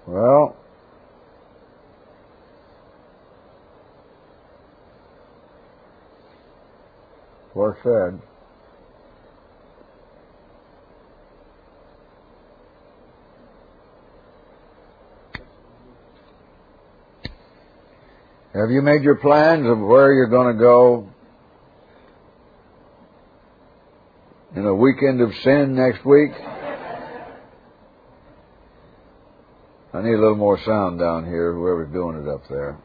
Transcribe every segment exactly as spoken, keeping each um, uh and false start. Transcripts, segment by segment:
Well, well said. Have you made your plans of where you're going to go in a weekend of sin next week? I need a little more sound down here, whoever's doing it up there.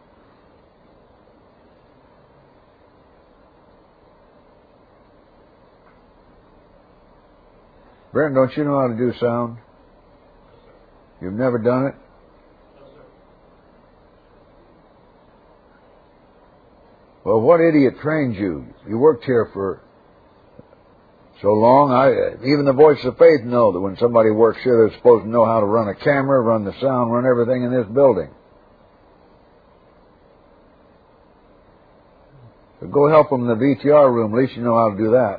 Brent, don't you know how to do sound? You've never done it? Well, what idiot trained you? You worked here for so long. I, even the Voice of Faith know that when somebody works here, they're supposed to know how to run a camera, run the sound, run everything in this building. So go help them in the V T R room. At least you know how to do that.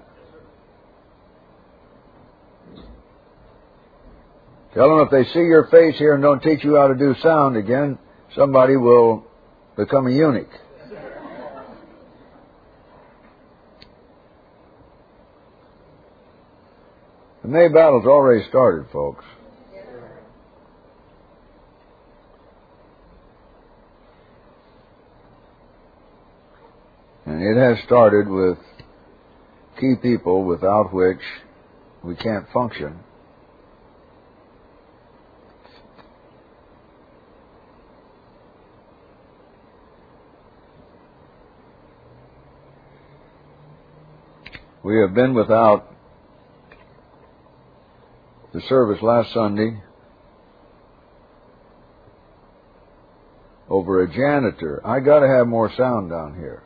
Tell them if they see your face here and don't teach you how to do sound again, somebody will become a eunuch. The May battle's already started, folks. And it has started with key people without which we can't function. We have been without the service last Sunday over a janitor. I got to have more sound down here.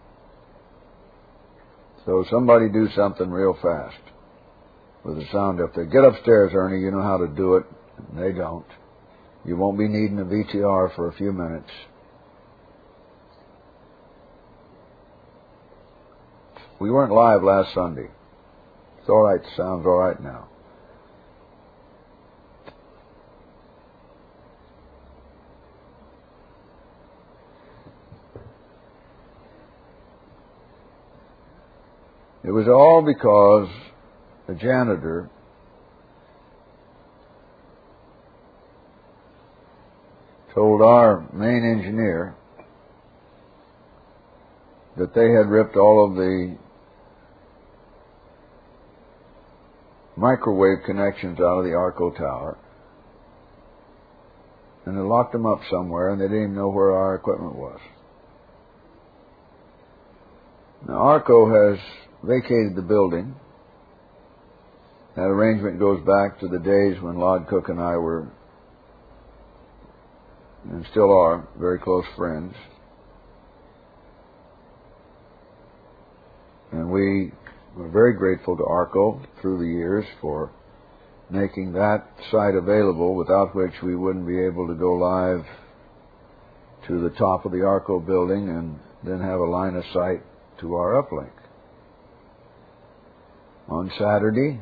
So somebody do something real fast with the sound up there. Get upstairs, Ernie. You know how to do it. They don't. You won't be needing a V T R for a few minutes. We weren't live last Sunday. It's all right. The sound's all right now. It was all because the janitor told our main engineer that they had ripped all of the microwave connections out of the Arco tower, and they locked them up somewhere, and they didn't even know where our equipment was. Now, Arco has vacated the building. That arrangement goes back to the days when Lod Cook and I were, and still are, very close friends. And we were very grateful to Arco through the years for making that site available, without which we wouldn't be able to go live to the top of the Arco building and then have a line of sight to our uplink. On Saturday,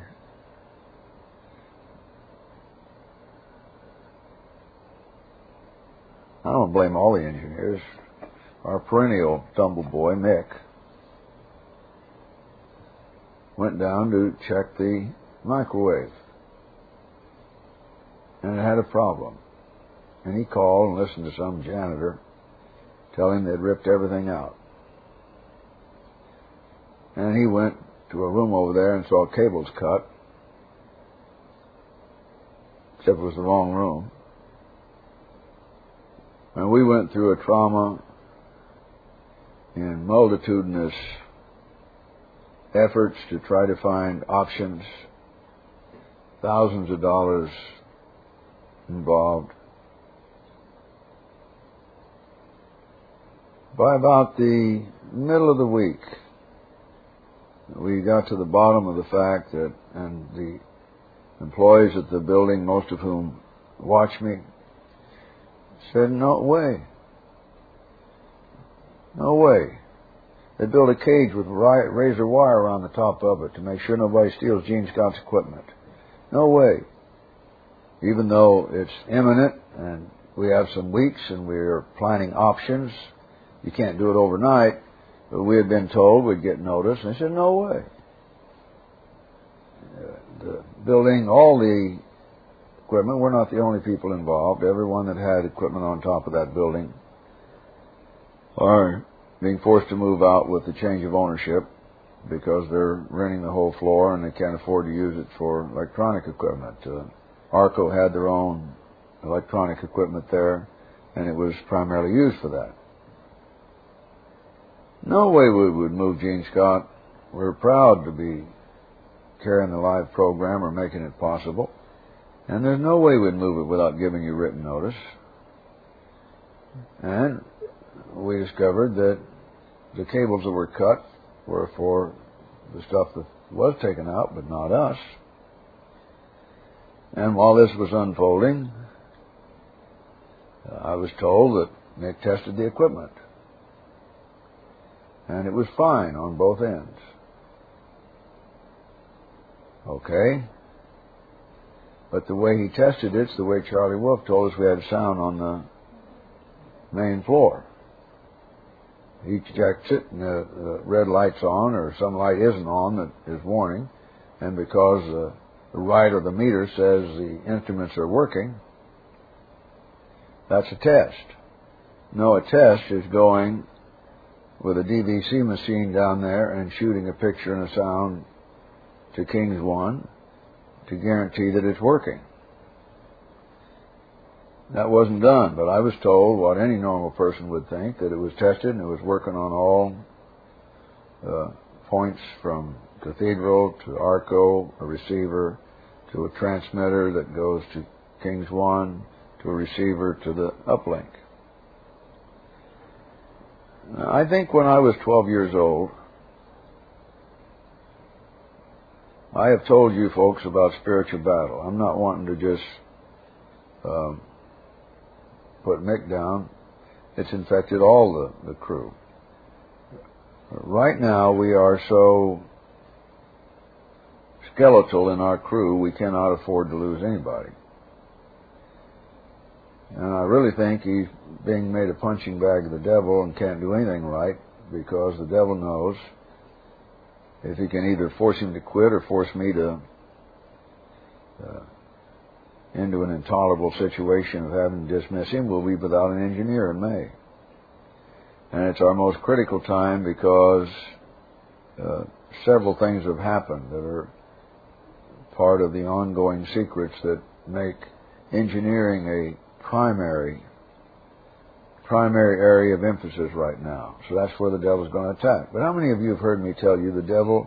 I don't blame all the engineers. Our perennial tumble boy, Mick, went down to check the microwave, and it had a problem. And he called and listened to some janitor tell him they'd ripped everything out. And he went to a room over there and saw cables cut, except it was the wrong room. And we went through a trauma in multitudinous efforts to try to find options, thousands of dollars involved. By about the middle of the week, we got to the bottom of the fact that, and the employees at the building, most of whom watch me, said, no way. No way. They built a cage with razor wire around the top of it to make sure nobody steals Gene Scott's equipment. No way. even though it's imminent and we have some weeks and we're planning options, you can't do it overnight, but we had been told we'd get notice, and I said, no way. Uh, the building, all the equipment, we're not the only people involved. Everyone that had equipment on top of that building are being forced to move out with the change of ownership because they're renting the whole floor and they can't afford to use it for electronic equipment. Uh, ARCO had their own electronic equipment there, and it was primarily used for that. No way we would move Gene Scott. We're proud to be carrying the live program or making it possible, and there's no way we'd move it without giving you written notice. And we discovered that the cables that were cut were for the stuff that was taken out, but not us. And while this was unfolding, uh, I was told that Nick tested the equipment, and it was fine on both ends. Okay? But the way he tested it's the way Charlie Wolf told us we had sound on the main floor. He checks it, and the, the red light's on, or some light isn't on that is warning, and because uh, the right of the meter says the instruments are working, that's a test. No, a test is going with a D V C machine down there and shooting a picture and a sound to Kings One to guarantee that it's working. That wasn't done, but I was told what any normal person would think, that it was tested and it was working on all uh, points from Cathedral to ARCO, a receiver, to a transmitter that goes to Kings One, to a receiver to the uplink. I think when I was twelve years old, I have told you folks about spiritual battle. I'm not wanting to just um, put Mick down. It's infected all the, the crew. Right now we are so skeletal in our crew, we cannot afford to lose anybody. And I really think he's being made a punching bag of the devil and can't do anything right, because the devil knows if he can either force him to quit or force me to uh, into an intolerable situation of having to dismiss him, we'll be without an engineer in May. And it's our most critical time because uh, several things have happened that are part of the ongoing secrets that make engineering a primary primary area of emphasis right now. So that's where the devil's going to attack. But how many of you have heard me tell you the devil,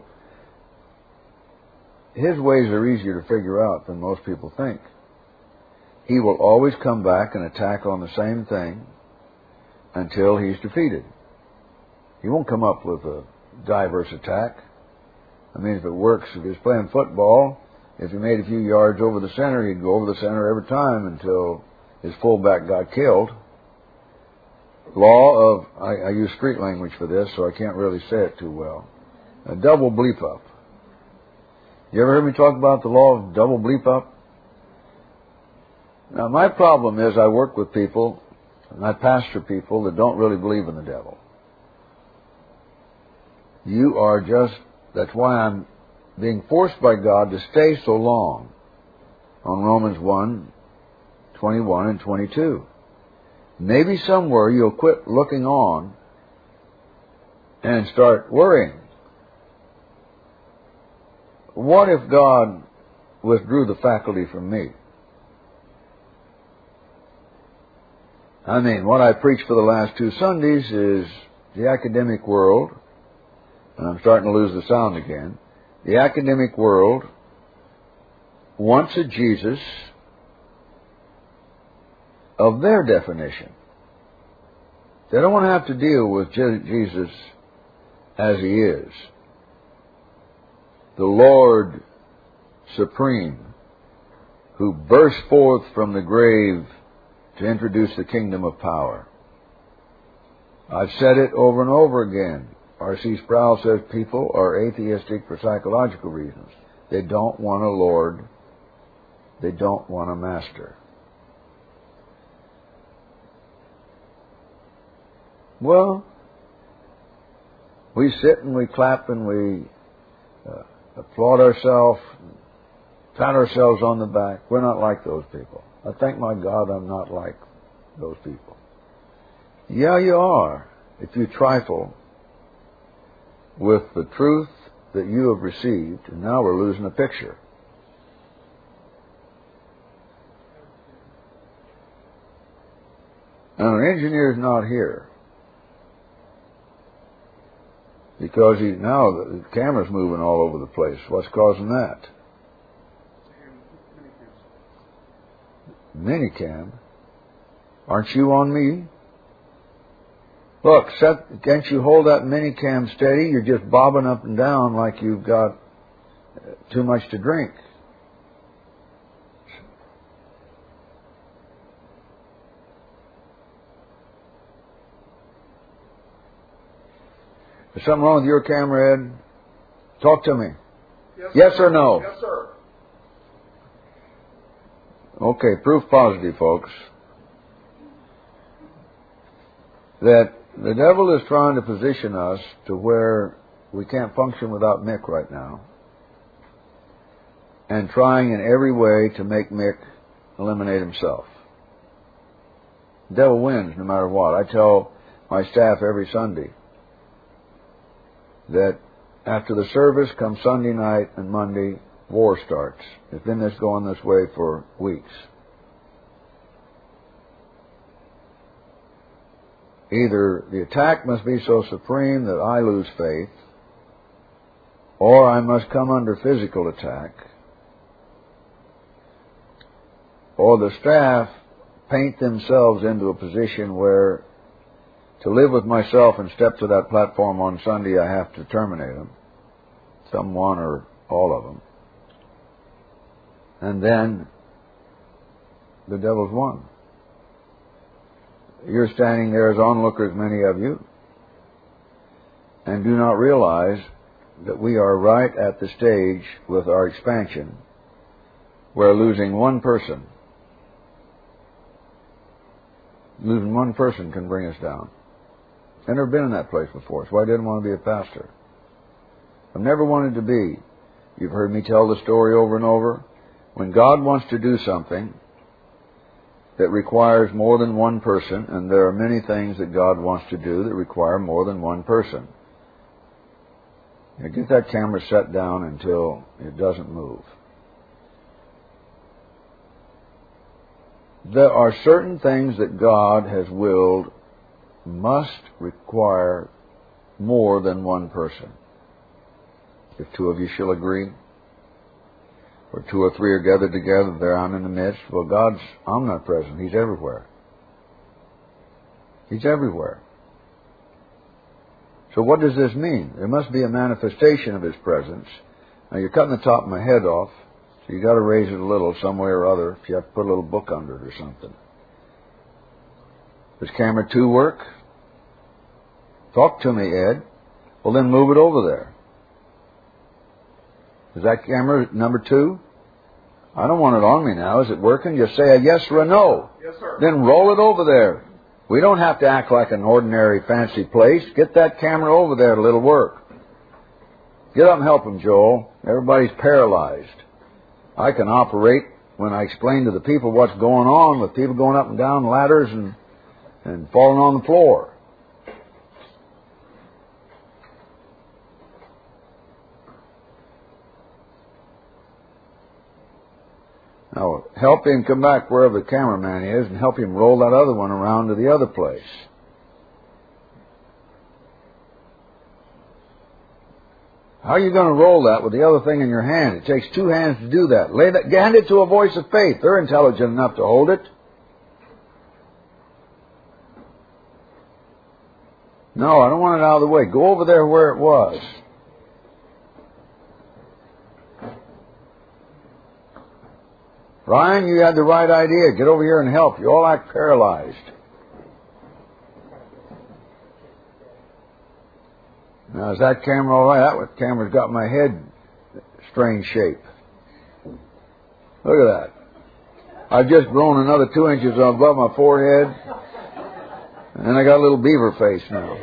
his ways are easier to figure out than most people think. He will always come back and attack on the same thing until he's defeated. He won't come up with a diverse attack. I mean, if it works, if he's playing football, if he made a few yards over the center, he'd go over the center every time until his fullback got killed. Law of, I, I use street language for this, so I can't really say it too well. A double bleep up. You ever heard me talk about the law of double bleep up? Now, my problem is I work with people, and I pastor people that don't really believe in the devil. You are just, that's why I'm being forced by God to stay so long on Romans one, twenty-one and twenty-two. Maybe somewhere you'll quit looking on and start worrying. What if God withdrew the faculty from me? I mean, what I preached for the last two Sundays is the academic world, and I'm starting to lose the sound again, the academic world wants a Jesus of their definition. They don't want to have to deal with Jesus as he is, the Lord Supreme, who burst forth from the grave to introduce the kingdom of power. I've said it over and over again. R C Sproul says people are atheistic for psychological reasons. They don't want a Lord They don't want a master. Well, we sit and we clap and we uh, applaud ourselves, pat ourselves on the back. We're not like those people. I thank my God I'm not like those people. Yeah, you are, if you trifle with the truth that you have received, and now we're losing a picture. And an engineer's not here because he now the camera's moving all over the place. What's causing that? Minicam. Aren't you on me? Look, set, can't you hold that minicam steady? You're just bobbing up and down like you've got too much to drink. Is something wrong with your camera, Ed? Talk to me. Yes, yes or no? Yes, sir. Okay, proof positive, folks. That the devil is trying to position us to where we can't function without Mick right now, and trying in every way to make Mick eliminate himself. The devil wins no matter what. I tell my staff every Sunday that after the service comes Sunday night and Monday, war starts. It's been this going this way for weeks. Either the attack must be so supreme that I lose faith, or I must come under physical attack, or the staff paint themselves into a position where to live with myself and step to that platform on Sunday, I have to terminate them, someone or all of them. And then the devil's won. You're standing there as onlookers, many of you, and do not realize that we are right at the stage with our expansion where losing one person, losing one person can bring us down. I've never been in that place before. That's why I didn't want to be a pastor. I've never wanted to be. You've heard me tell the story over and over. When God wants to do something that requires more than one person, and there are many things that God wants to do that require more than one person. Now get that camera set down until it doesn't move. There are certain things that God has willed must require more than one person. If two of you shall agree, or two or three are gathered together, there I'm in the midst. Well, God's omnipresent. He's everywhere. He's everywhere. So what does this mean? There must be a manifestation of His presence. Now, you're cutting the top of my head off, so you've got to raise it a little some way or other if you have to put a little book under it or something. Does camera two work? Talk to me, Ed. Well, then move it over there. Is that camera number two? I don't want it on me now. Is it working? Just say a yes or a no. Yes, sir. Then roll it over there. We don't have to act like an ordinary fancy place. Get that camera over there, it'll work. Get up and help him, Joel. Everybody's paralyzed. I can operate when I explain to the people what's going on with people going up and down ladders and, and falling on the floor. Now, help him come back wherever the cameraman is and help him roll that other one around to the other place. How are you going to roll that with the other thing in your hand? It takes two hands to do that. Lay that, hand it to a voice of faith. They're intelligent enough to hold it. No, I don't want it out of the way. Go over there where it was. Ryan, you had the right idea. Get over here and help. You all act paralyzed. Now, is that camera all right? That camera's got my head strange shape. Look at that. I've just grown another two inches above my forehead, and I got a little beaver face now.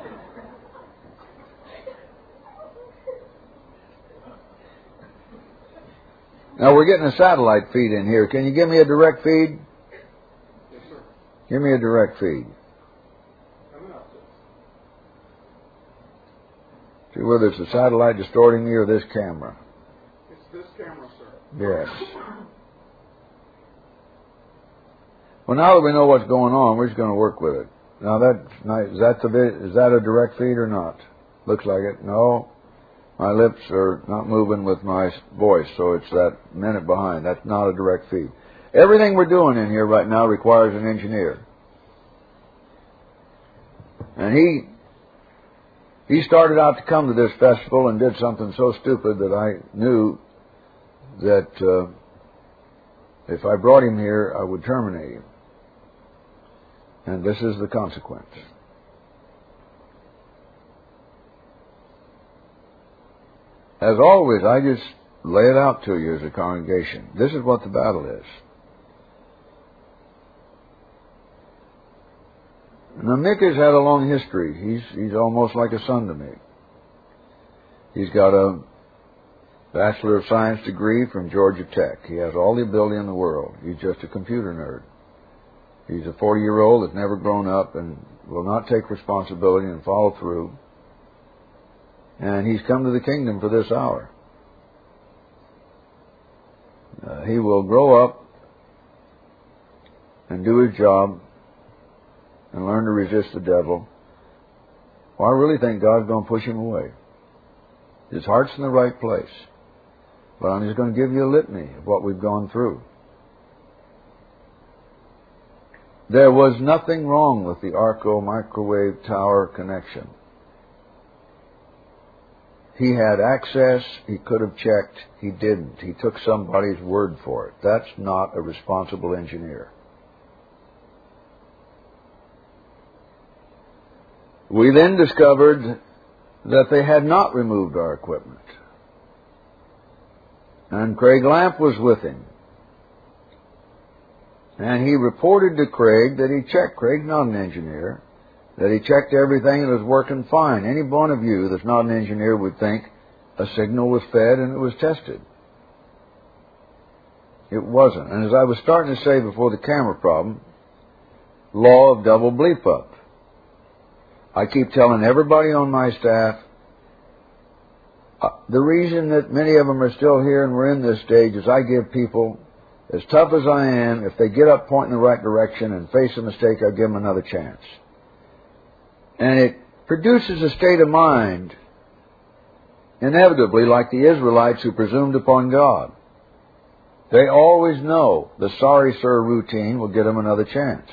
Now we're getting a satellite feed in here. Can you give me a direct feed? Yes, sir. Give me a direct feed. Coming up. See whether it's the satellite distorting me or this camera. It's this camera, sir. Yes. Well, now that we know what's going on, we're just going to work with it. Now that's nice. Is that the is that a direct feed or not? Looks like it. No, my lips are not moving with my voice, so it's that minute behind. That's not a direct feed. Everything we're doing in here right now requires an engineer, and he he started out to come to this festival and did something so stupid that I knew that uh, if I brought him here, I would terminate him. And this is the consequence. As always, I just lay it out to you as a congregation. This is what the battle is. Now, Mick has had a long history. He's, he's almost like a son to me. He's got a Bachelor of Science degree from Georgia Tech. He has all the ability in the world. He's just a computer nerd. He's a forty-year-old that's never grown up and will not take responsibility and follow through. And he's come to the kingdom for this hour. Uh, he will grow up and do his job and learn to resist the devil. Well, I really think God's going to push him away. His heart's in the right place. But I'm just going to give you a litany of what we've gone through. There was nothing wrong with the Arco microwave tower connection. He had access. He could have checked. He didn't. He took somebody's word for it. That's not a responsible engineer. We then discovered that they had not removed our equipment. And Craig Lamp was with him. And he reported to Craig that he checked. Craig's not an engineer. That he checked everything and it was working fine. Any one of you that's not an engineer would think a signal was fed and it was tested. It wasn't. And as I was starting to say before the camera problem, law of double bleep up. I keep telling everybody on my staff, uh, the reason that many of them are still here and we're in this stage is I give people, as tough as I am, if they get up pointing in the right direction and face a mistake, I give them another chance. And it produces a state of mind, inevitably, like the Israelites who presumed upon God. They always know the sorry sir routine will get them another chance.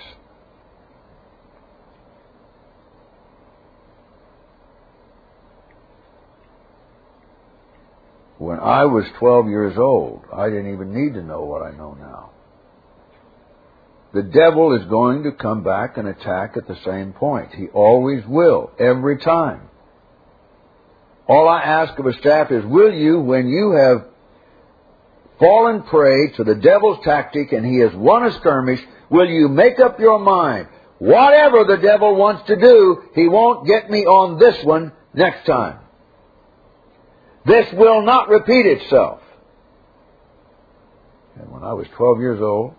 When I was twelve years old, I didn't even need to know what I know now. The devil is going to come back and attack at the same point. He always will, every time. All I ask of a staff is, will you, when you have fallen prey to the devil's tactic and he has won a skirmish, will you make up your mind, whatever the devil wants to do, he won't get me on this one next time. This will not repeat itself. And when I was twelve years old,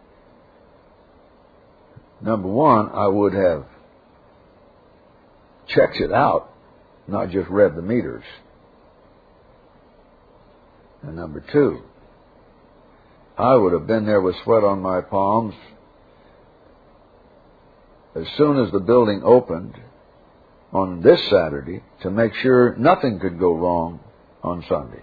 number one, I would have checked it out, not just read the meters. And number two, I would have been there with sweat on my palms as soon as the building opened on this Saturday to make sure nothing could go wrong on Sunday.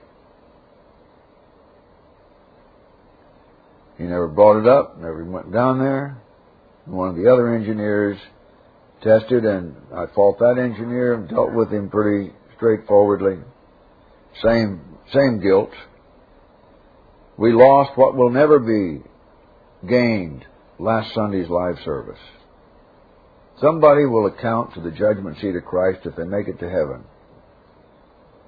He never brought it up, never went down there. One of the other engineers tested, and I fault that engineer and dealt with him pretty straightforwardly. Same, same guilt. We lost what will never be gained last Sunday's live service. Somebody will account to the judgment seat of Christ if they make it to heaven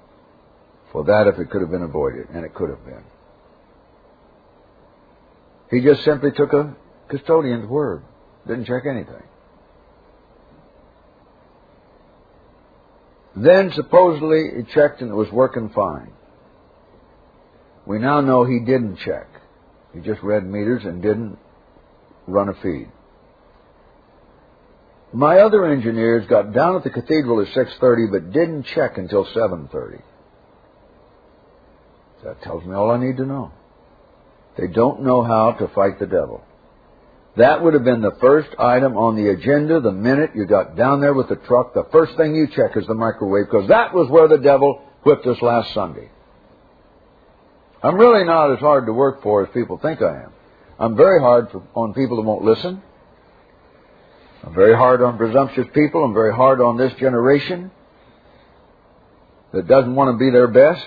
for that, if it could have been avoided, and it could have been. He just simply took a custodian's word. Didn't check anything. Then supposedly he checked and it was working fine. We now know he didn't check. He just read meters and didn't run a feed. My other engineers got down at the cathedral at six thirty but didn't check until seven thirty. That tells me all I need to know. They don't know how to fight the devil. That would have been the first item on the agenda the minute you got down there with the truck. The first thing you check is the microwave, because that was where the devil whipped us last Sunday. I'm really not as hard to work for as people think I am. I'm very hard for, on people who won't listen. I'm very hard on presumptuous people. I'm very hard on this generation that doesn't want to be their best.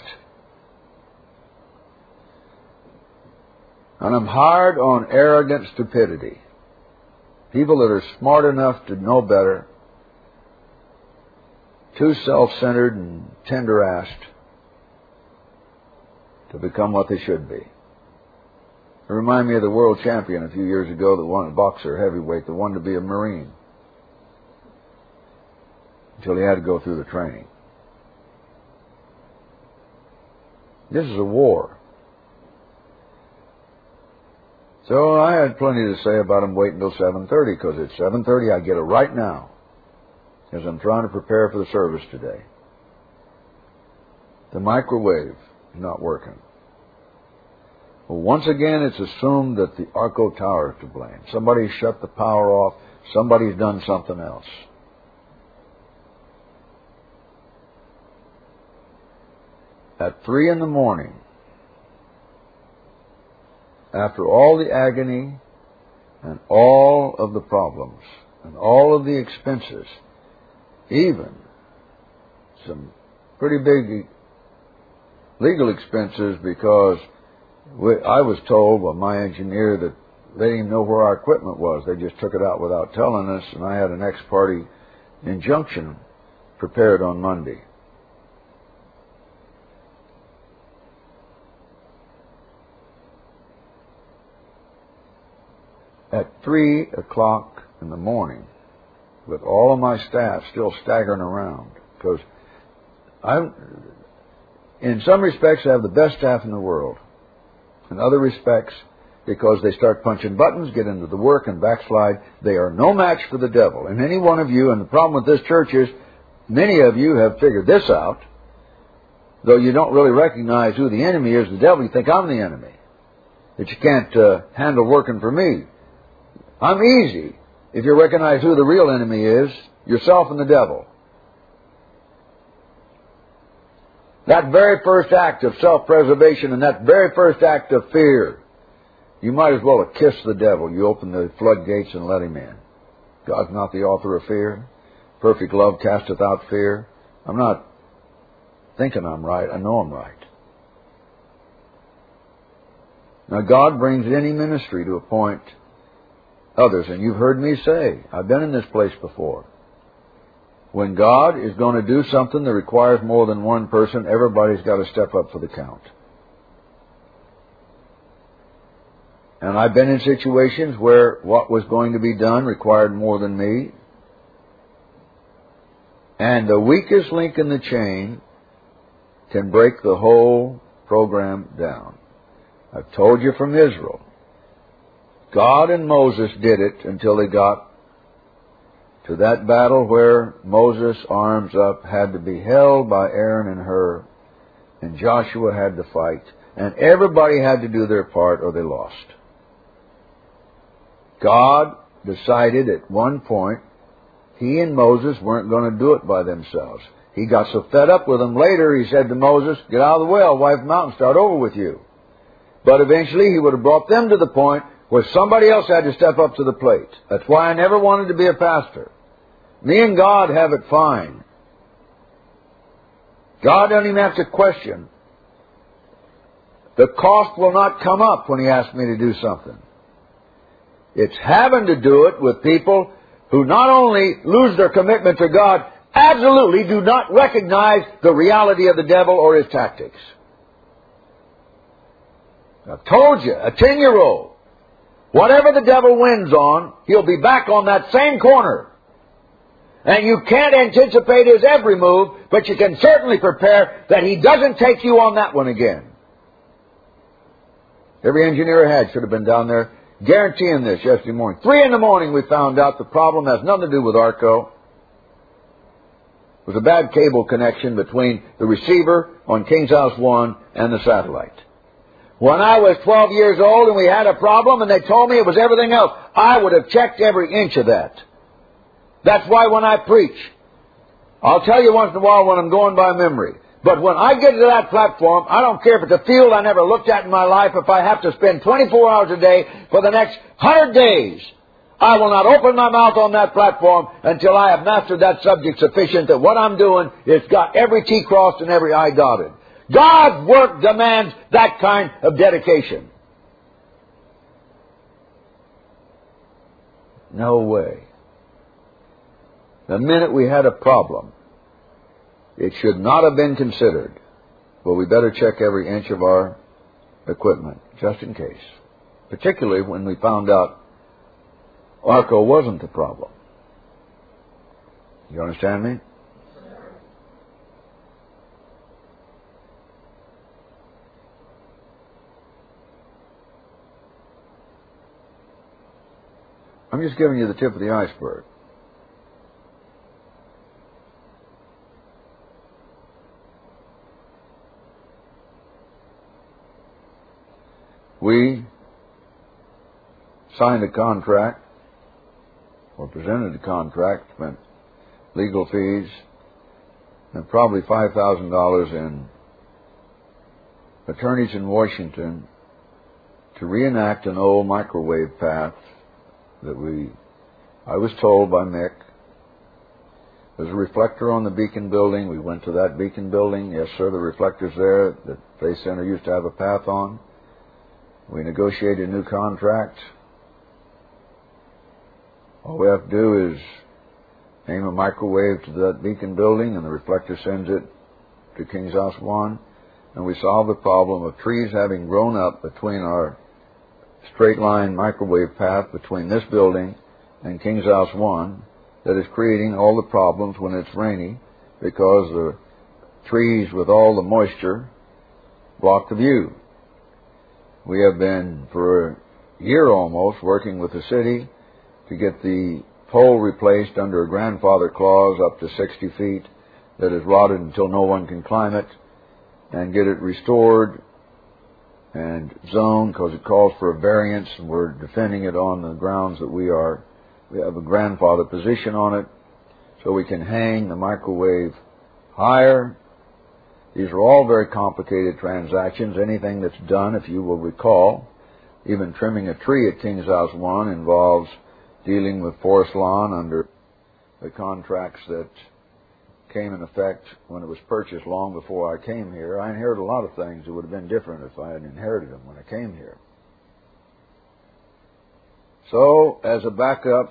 And I'm hard on arrogant stupidity. People that are smart enough to know better, too self-centered and tender-assed to become what they should be. It reminded me of the world champion a few years ago that won a boxer heavyweight that wanted to be a Marine until he had to go through the training. This is a war. So I had plenty to say about him waiting until seven thirty, because at seven thirty I get it right now, as I'm trying to prepare for the service today. The microwave is not working. Well, once again, it's assumed that the Arco Tower is to blame. Somebody shut the power off. Somebody's done something else. At three in the morning, after all the agony and all of the problems and all of the expenses, even some pretty big legal expenses, because we, I was told by my engineer that they didn't even know where our equipment was. They just took it out without telling us, and I had an ex-party injunction prepared on Monday. At three o'clock in the morning, with all of my staff still staggering around, because I'm, in some respects, I have the best staff in the world. In other respects, because they start punching buttons, get into the work, and backslide, they are no match for the devil. And any one of you, and the problem with this church is, many of you have figured this out, though you don't really recognize who the enemy is, the devil, you think I'm the enemy, that you can't uh, handle working for me. I'm easy if you recognize who the real enemy is, yourself and the devil. That very first act of self-preservation and that very first act of fear, you might as well have kissed the devil. You open the floodgates and let him in. God's not the author of fear. Perfect love casteth out fear. I'm not thinking I'm right. I know I'm right. Now, God brings any ministry to a point others, and you've heard me say, I've been in this place before. When God is going to do something that requires more than one person, everybody's got to step up for the count. And I've been in situations where what was going to be done required more than me. And the weakest link in the chain can break the whole program down. I've told you from Israel, God and Moses did it until they got to that battle where Moses' arms up had to be held by Aaron and Hur, and Joshua had to fight, and everybody had to do their part or they lost. God decided at one point he and Moses weren't going to do it by themselves. He got so fed up with them later, he said to Moses, get out of the way, I'll wipe them out and start over with you. But eventually he would have brought them to the point where somebody else had to step up to the plate. That's why I never wanted to be a pastor. Me and God have it fine. God doesn't even have to question. The cost will not come up when He asks me to do something. It's having to do it with people who not only lose their commitment to God, absolutely do not recognize the reality of the devil or his tactics. I've told you, a ten-year-old Whatever the devil wins on, he'll be back on that same corner. And you can't anticipate his every move, but you can certainly prepare that he doesn't take you on that one again. Every engineer I had should have been down there guaranteeing this yesterday morning. Three in the morning we found out the problem has nothing to do with ARCO. It was a bad cable connection between the receiver on King's House one and the satellite. When I was twelve years old and we had a problem and they told me it was everything else, I would have checked every inch of that. That's why when I preach, I'll tell you once in a while when I'm going by memory. But when I get to that platform, I don't care if it's a field I never looked at in my life, if I have to spend twenty-four hours a day for the next one hundred days, I will not open my mouth on that platform until I have mastered that subject sufficient that what I'm doing is got every T crossed and every I dotted. God's work demands that kind of dedication. No way. The minute we had a problem, it should not have been considered. Well, we better check every inch of our equipment, just in case. Particularly when we found out ARCO wasn't the problem. You understand me? I'm just giving you the tip of the iceberg. We signed a contract, or presented a contract, spent legal fees, and probably five thousand dollars in attorneys in Washington to reenact an old microwave path that we, I was told by Mick, there's a reflector on the Beacon building. We went to that Beacon building. Yes, sir, the reflector's there that Faith Center used to have a path on. We negotiated a new contract. All we have to do is aim a microwave to that Beacon building and the reflector sends it to King's House one, and we solve the problem of trees having grown up between our straight line microwave path between this building and King's House one that is creating all the problems when it's rainy because the trees with all the moisture block the view. We have been for a year almost working with the city to get the pole replaced under a grandfather clause up to sixty feet that is rotted until no one can climb it, and get it restored and zoned because it calls for a variance, and we're defending it on the grounds that we are we have a grandfather position on it so we can hang the microwave higher. These are all very complicated transactions. Anything that's done, if you will recall, even trimming a tree at King's House one involves dealing with forest lawn under the contracts that came in effect when it was purchased long before I came here. I inherited a lot of things that would have been different if I had inherited them when I came here. So, as a backup,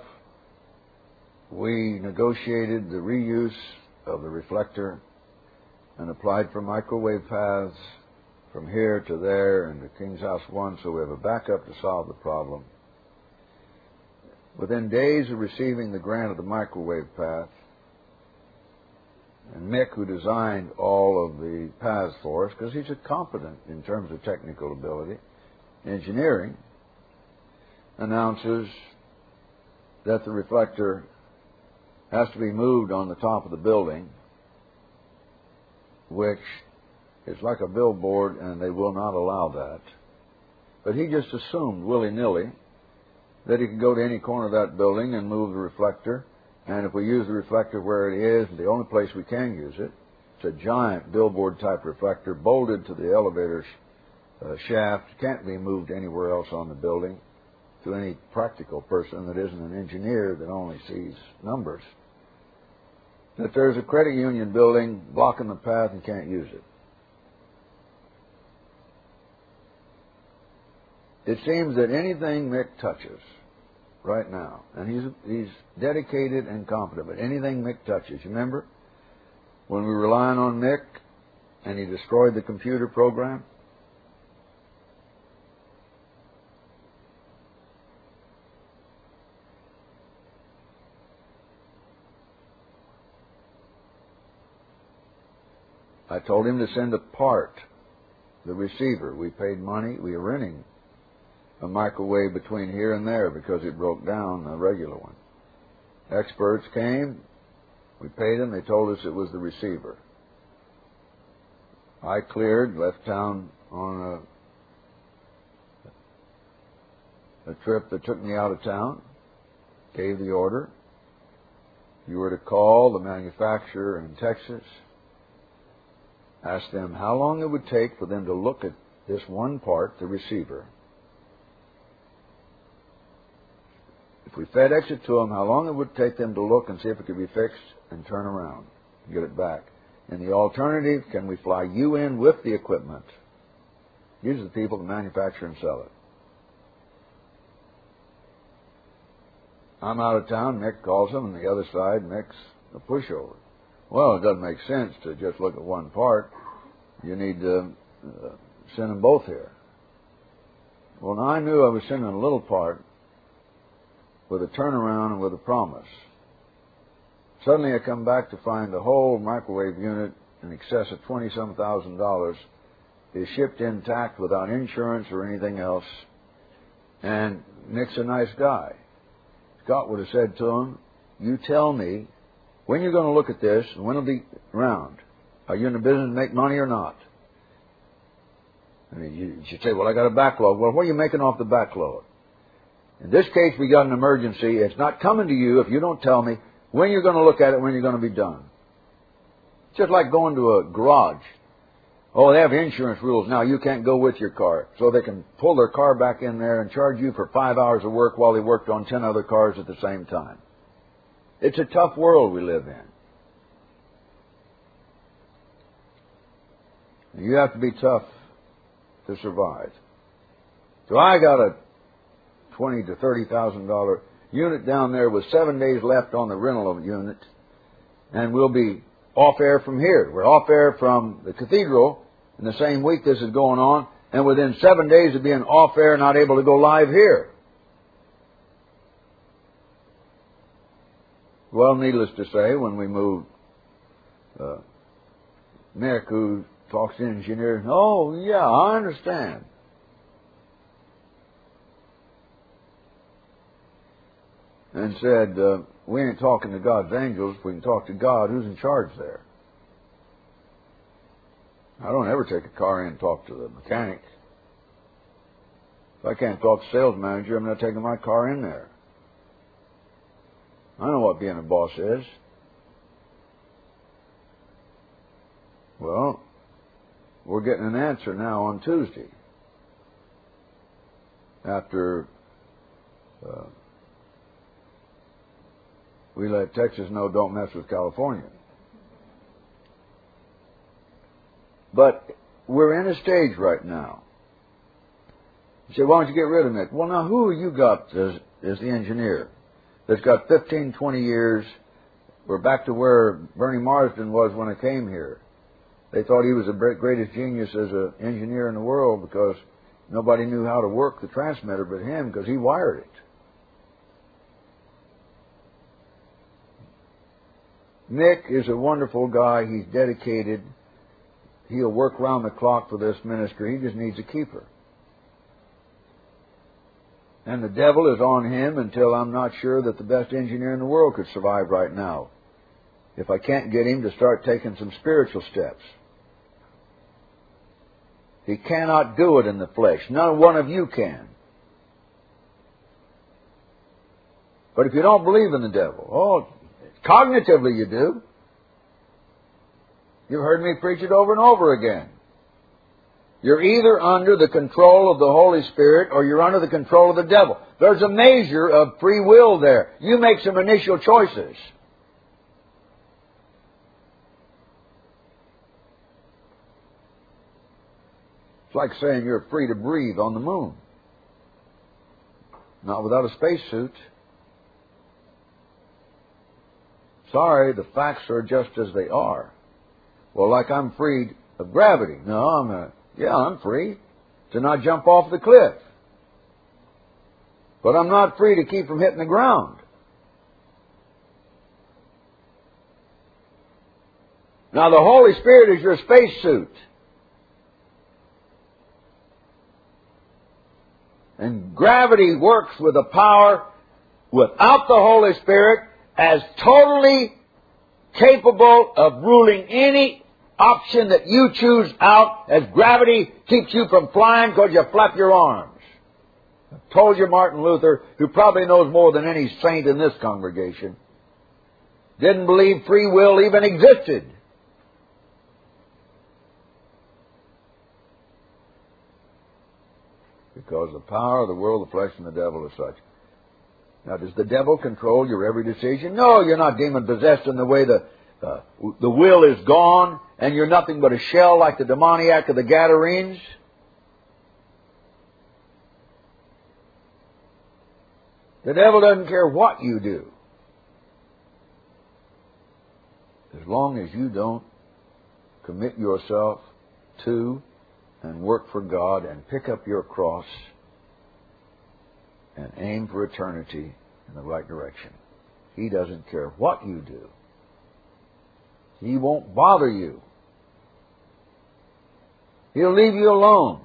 we negotiated the reuse of the reflector and applied for microwave paths from here to there and to King's House one, so we have a backup to solve the problem. Within days of receiving the grant of the microwave path, and Mick, who designed all of the paths for us, because he's a competent in terms of technical ability, engineering, announces that the reflector has to be moved on the top of the building, which is like a billboard, and they will not allow that. But he just assumed willy-nilly that he could go to any corner of that building and move the reflector, and if we use the reflector where it is, the only place we can use it, it's a giant billboard-type reflector bolted to the elevator uh, shaft, can't be moved anywhere else on the building to any practical person that isn't an engineer that only sees numbers. That there's a credit union building blocking the path and can't use it. It seems that anything Mick touches right now, and he's he's dedicated and competent, but anything Mick touches, you remember when we were relying on Mick and he destroyed the computer program? I told him to send a part, the receiver. We paid money. We were renting a microwave between here and there because it broke down, a regular one. Experts came. We paid them. They told us it was the receiver. I cleared, left town on a, a trip that took me out of town, gave the order. You were to call the manufacturer in Texas, ask them how long it would take for them to look at this one part, the receiver. If we FedEx it to them, how long it would take them to look and see if it could be fixed and turn around and get it back. And the alternative, can we fly you in with the equipment? These are the people that manufacture and sell it. I'm out of town, Mick calls them, and the other side, Mick's a pushover. Well, it doesn't make sense to just look at one part. You need to uh, send them both here. Well, now I knew I was sending a little part with a turnaround and with a promise. Suddenly I come back to find the whole microwave unit in excess of twenty-some thousand dollars is shipped intact without insurance or anything else. And Nick's a nice guy. Scott would have said to him, you tell me when you're going to look at this and when it'll be around. Are you in the business to make money or not? I mean, you should say, well, I got a backlog. Well, what are you making off the backlog? In this case, we got an emergency. It's not coming to you if you don't tell me when you're going to look at it, when you're going to be done. It's just like going to a garage. Oh, they have insurance rules now. You can't go with your car. So they can pull their car back in there and charge you for five hours of work while they worked on ten other cars at the same time. It's a tough world we live in. You have to be tough to survive. So I got a twenty to thirty thousand dollar unit down there with seven days left on the rental unit, and we'll be off air from here. We're off air from the cathedral in the same week this is going on, and within seven days of being off air, not able to go live here. Well, needless to say, when we moved, uh, Mick, who talks to engineers, oh yeah, I understand. And said, uh, we ain't talking to God's angels. We can talk to God. Who's in charge there? I don't ever take a car in and talk to the mechanic. If I can't talk to the sales manager, I'm not taking my car in there. I know what being a boss is. Well, we're getting an answer now on Tuesday. After uh, we let Texas know don't mess with California. But we're in a stage right now. You say, why don't you get rid of Nick? Well, now, who you got as, as the engineer that's got fifteen, twenty years? We're back to where Bernie Marsden was when I came here. They thought he was the greatest genius as an engineer in the world because nobody knew how to work the transmitter but him because he wired it. Nick is a wonderful guy. He's dedicated. He'll work round the clock for this ministry. He just needs a keeper. And the devil is on him until I'm not sure that the best engineer in the world could survive right now, if I can't get him to start taking some spiritual steps. He cannot do it in the flesh. None one of you can. But if you don't believe in the devil, oh, cognitively you do. You've heard me preach it over and over again. You're either under the control of the Holy Spirit or you're under the control of the devil. There's a measure of free will there. You make some initial choices. It's like saying you're free to breathe on the moon. Not without a spacesuit. Sorry, the facts are just as they are. Well, like I'm freed of gravity. No, I'm a, yeah, I'm free to not jump off the cliff. But I'm not free to keep from hitting the ground. Now the Holy Spirit is your spacesuit. And gravity works with a power without the Holy Spirit as totally capable of ruling any option that you choose out, as gravity keeps you from flying because you flap your arms. I told you Martin Luther, who probably knows more than any saint in this congregation, didn't believe free will even existed. Because the power of the world, the flesh, and the devil is such. Now, does the devil control your every decision? No, you're not demon-possessed in the way the, uh, the will is gone, and you're nothing but a shell like the demoniac of the Gadarenes. The devil doesn't care what you do, as long as you don't commit yourself to and work for God and pick up your cross and aim for eternity in the right direction. He doesn't care what you do. He won't bother you. He'll leave you alone.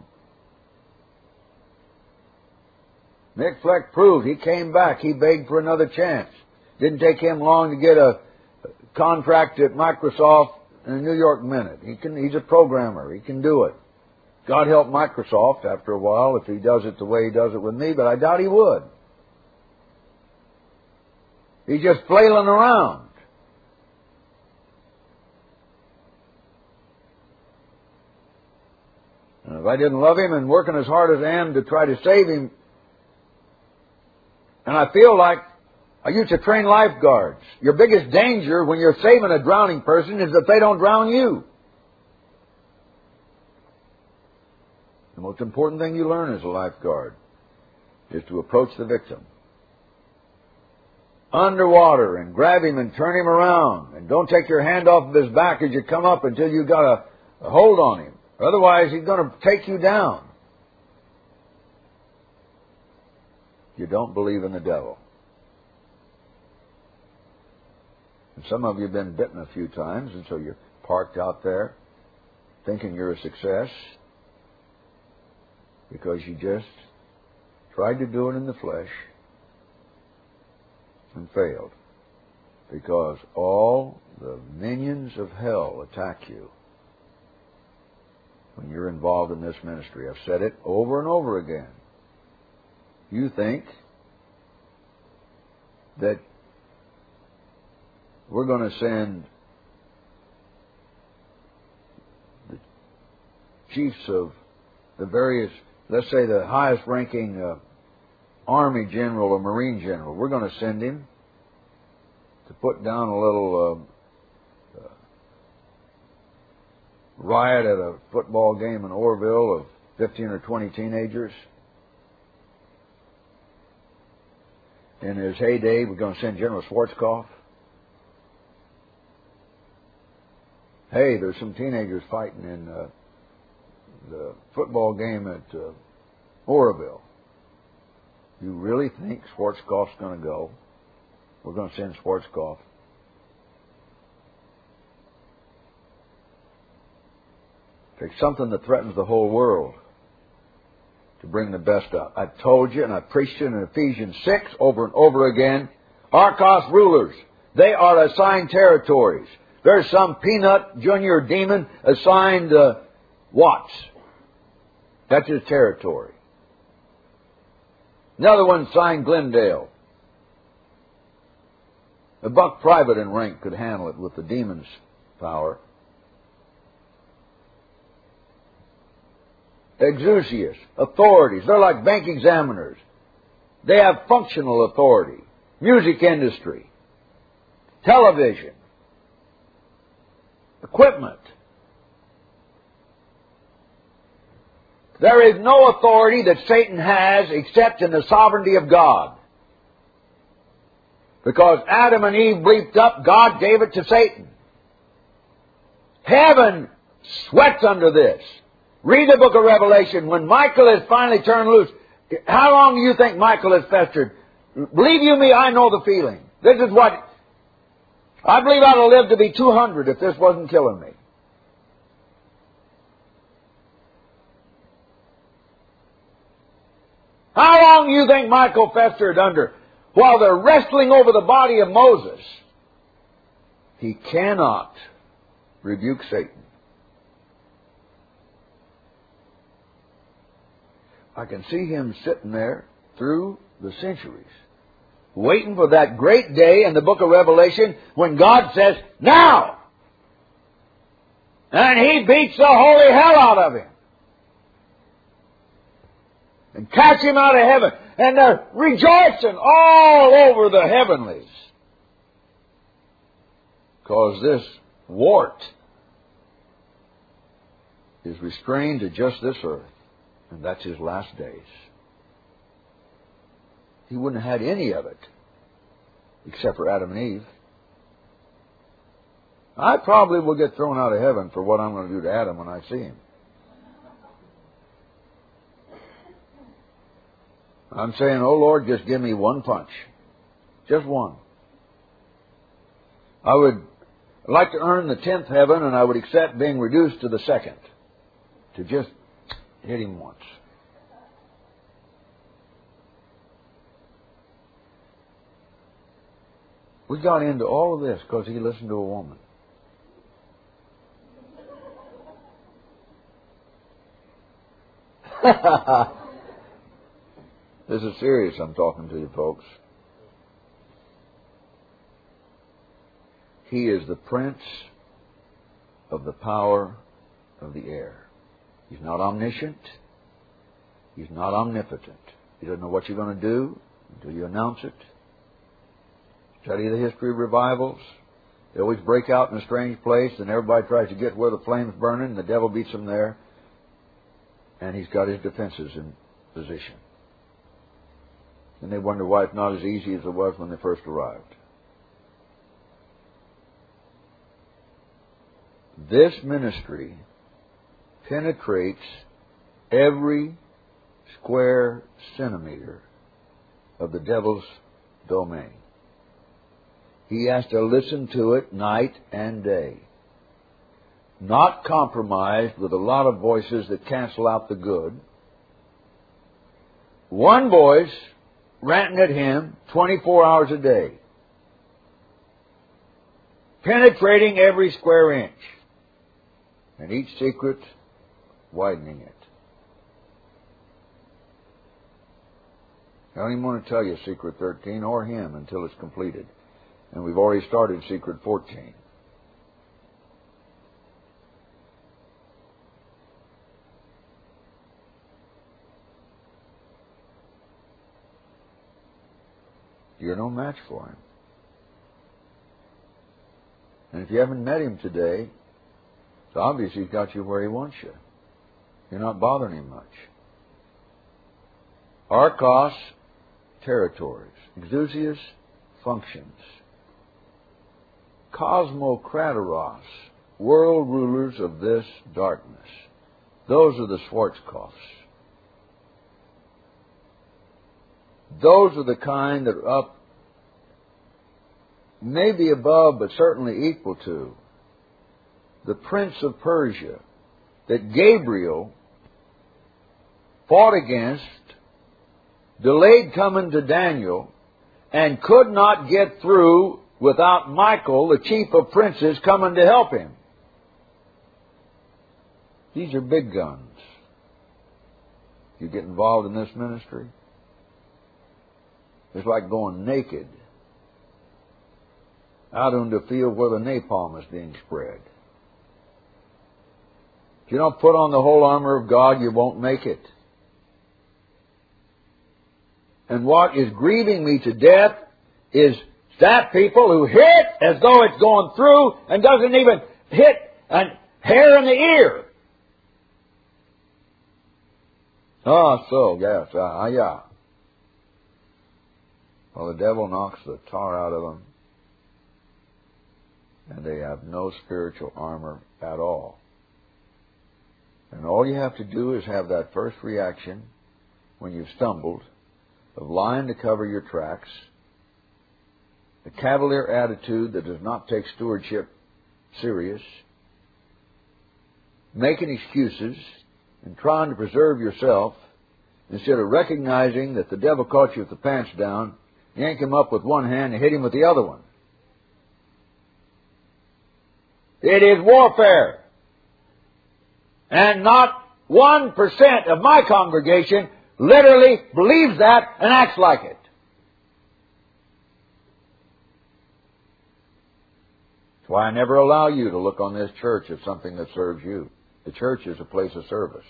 Mick Fleck proved he came back. He begged for another chance. Didn't take him long to get a contract at Microsoft in a New York Minute. He can, he's a programmer. He can do it. God help Microsoft after a while if he does it the way he does it with me, but I doubt he would. He's just flailing around. And if I didn't love him and working as hard as I am to try to save him, and I feel like I used to train lifeguards. Your biggest danger when you're saving a drowning person is that they don't drown you. The most important thing you learn as a lifeguard is to approach the victim underwater and grab him and turn him around. And don't take your hand off of his back as you come up until you've got a, a hold on him. Otherwise, he's going to take you down. You don't believe in the devil. And some of you have been bitten a few times, and so you're parked out there thinking you're a success because you just tried to do it in the flesh and failed. Because all the minions of hell attack you when you're involved in this ministry. I've said it over and over again. You think that we're going to send the chiefs of the various, let's say the highest ranking uh, Army general or Marine general, we're going to send him to put down a little uh, uh, riot at a football game in Orville of fifteen or twenty teenagers. In his heyday, we're going to send General Schwarzkopf. Hey, there's some teenagers fighting in uh, the football game at uh, Oroville. You really think Schwarzkopf's going to go? We're going to send Schwarzkopf. Take something that threatens the whole world to bring the best up. I told you, and I preached it in Ephesians six over and over again. Archos rulers, they are assigned territories. There's some peanut junior demon assigned uh, Watts. That's his territory. Another one assigned Glendale. A buck private in rank could handle it with the demon's power. Exousias, authorities. They're like bank examiners. They have functional authority. Music industry. Television. Equipment. There is no authority that Satan has except in the sovereignty of God. Because Adam and Eve bleeped up, God gave it to Satan. Heaven sweats under this. Read the book of Revelation. When Michael is finally turned loose, how long do you think Michael has festered? Believe you me, I know the feeling. This is what I believe I'd have lived to be two hundred if this wasn't killing me. How long do you think Michael festered under while they're wrestling over the body of Moses? He cannot rebuke Satan. I can see him sitting there through the centuries, waiting for that great day in the book of Revelation when God says, now! And he beats the holy hell out of him. And catch him out of heaven. And they're rejoicing all over the heavenlies. Because this wart is restrained to just this earth. And that's his last days. He wouldn't have had any of it except for Adam and Eve. I probably will get thrown out of heaven for what I'm going to do to Adam when I see him. I'm saying, oh Lord, just give me one punch. Just one. I would like to earn the tenth heaven, and I would accept being reduced to the second. To just hit him once. We got into all of this because he listened to a woman. This is serious, I'm talking to you folks. He is the prince of the power of the air. He's not omniscient. He's not omnipotent. He doesn't know what you're going to do until you announce it. Study the history of revivals. They always break out in a strange place, and everybody tries to get where the flame's burning, and the devil beats them there. And he's got his defenses in position. And they wonder why it's not as easy as it was when they first arrived. This ministry penetrates every square centimeter of the devil's domain. He has to listen to it night and day. Not compromised with a lot of voices that cancel out the good. One voice ranting at him twenty-four hours a day. Penetrating every square inch. And each secret widening it. I don't even want to tell you secret thirteen or him until it's completed. And we've already started secret fourteen. You're no match for him. And if you haven't met him today, it's obvious he's got you where he wants you. You're not bothering him much. Archos, territories. Exousias, functions. Cosmocrateros, world rulers of this darkness. Those are the Schwarzkopfs. Those are the kind that are up, maybe above, but certainly equal to the Prince of Persia that Gabriel fought against, delayed coming to Daniel, and could not get through without Michael, the chief of princes, coming to help him. These are big guns. You get involved in this ministry, it's like going naked out into the field where the napalm is being spread. If you don't put on the whole armor of God, you won't make it. And what is grieving me to death is that people who hit as though it's going through and doesn't even hit a hair in the ear. Ah, so, yes, ah, yeah. Well, the devil knocks the tar out of them, and they have no spiritual armor at all. And all you have to do is have that first reaction when you've stumbled of lying to cover your tracks, a cavalier attitude that does not take stewardship serious, making excuses and trying to preserve yourself instead of recognizing that the devil caught you with the pants down, yank him up with one hand and hit him with the other one. It is warfare. And not one percent of my congregation literally believes that and acts like it. That's why I never allow you to look on this church as something that serves you. The church is a place of service.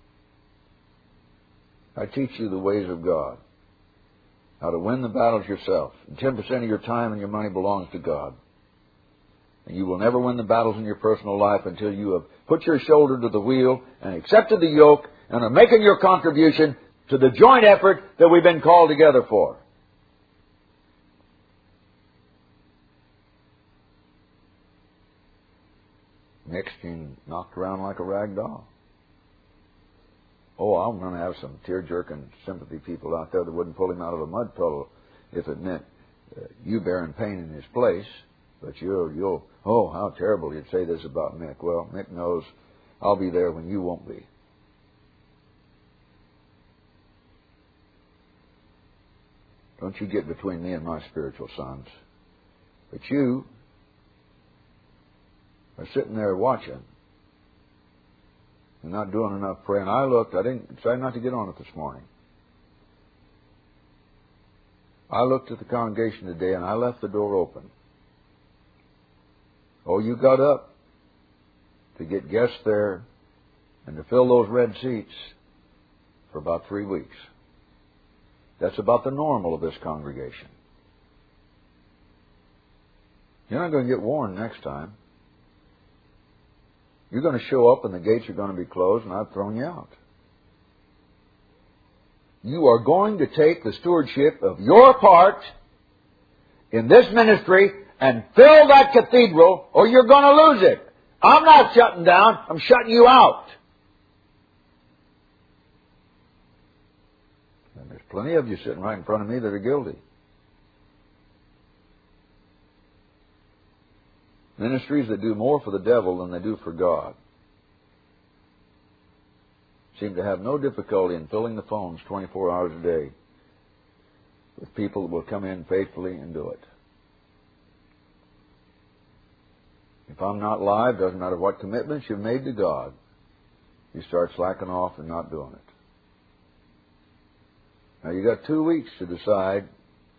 I teach you the ways of God, how to win the battles yourself. And ten percent of your time and your money belongs to God. And you will never win the battles in your personal life until you have put your shoulder to the wheel and accepted the yoke and are making your contribution to the joint effort that we've been called together for. Next, you knocked around like a rag doll. Oh, I'm going to have some tear-jerking sympathy people out there that wouldn't pull him out of a mud puddle if it meant uh, you bearing pain in his place. But you'll, you'll, oh, how terrible you'd say this about Mick. Well, Mick knows I'll be there when you won't be. Don't you get between me and my spiritual sons. But you are sitting there watching and not doing enough praying. I looked, I didn't decide not to get on it this morning. I looked at the congregation today and I left the door open. Oh, you got up to get guests there and to fill those red seats for about three weeks. That's about the normal of this congregation. You're not going to get warned next time. You're going to show up and the gates are going to be closed and I've thrown you out. You are going to take the stewardship of your part in this ministry and fill that cathedral, or you're going to lose it. I'm not shutting down. I'm shutting you out. And there's plenty of you sitting right in front of me that are guilty. Ministries that do more for the devil than they do for God seem to have no difficulty in filling the phones twenty-four hours a day with people that will come in faithfully and do it. If I'm not live, doesn't matter what commitments you've made to God, you start slacking off and not doing it. Now you got two weeks to decide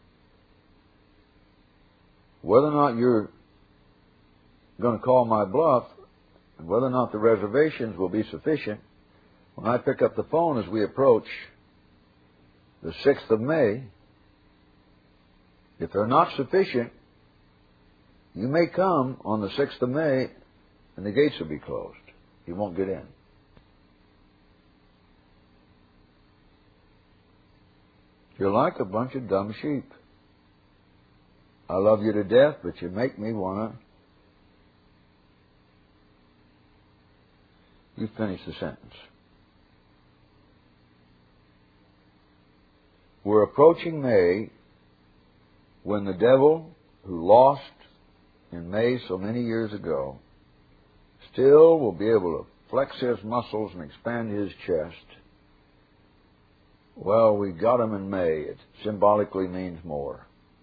whether or not you're going to call my bluff and whether or not the reservations will be sufficient. When I pick up the phone as we approach the sixth of May, if they're not sufficient, you may come on the sixth of May and the gates will be closed. You won't get in. You're like a bunch of dumb sheep. I love you to death, but you make me want to... You finish the sentence. We're approaching May when the devil who lost in May so many years ago still will be able to flex his muscles and expand his chest. Well, we got him in May. It symbolically means more.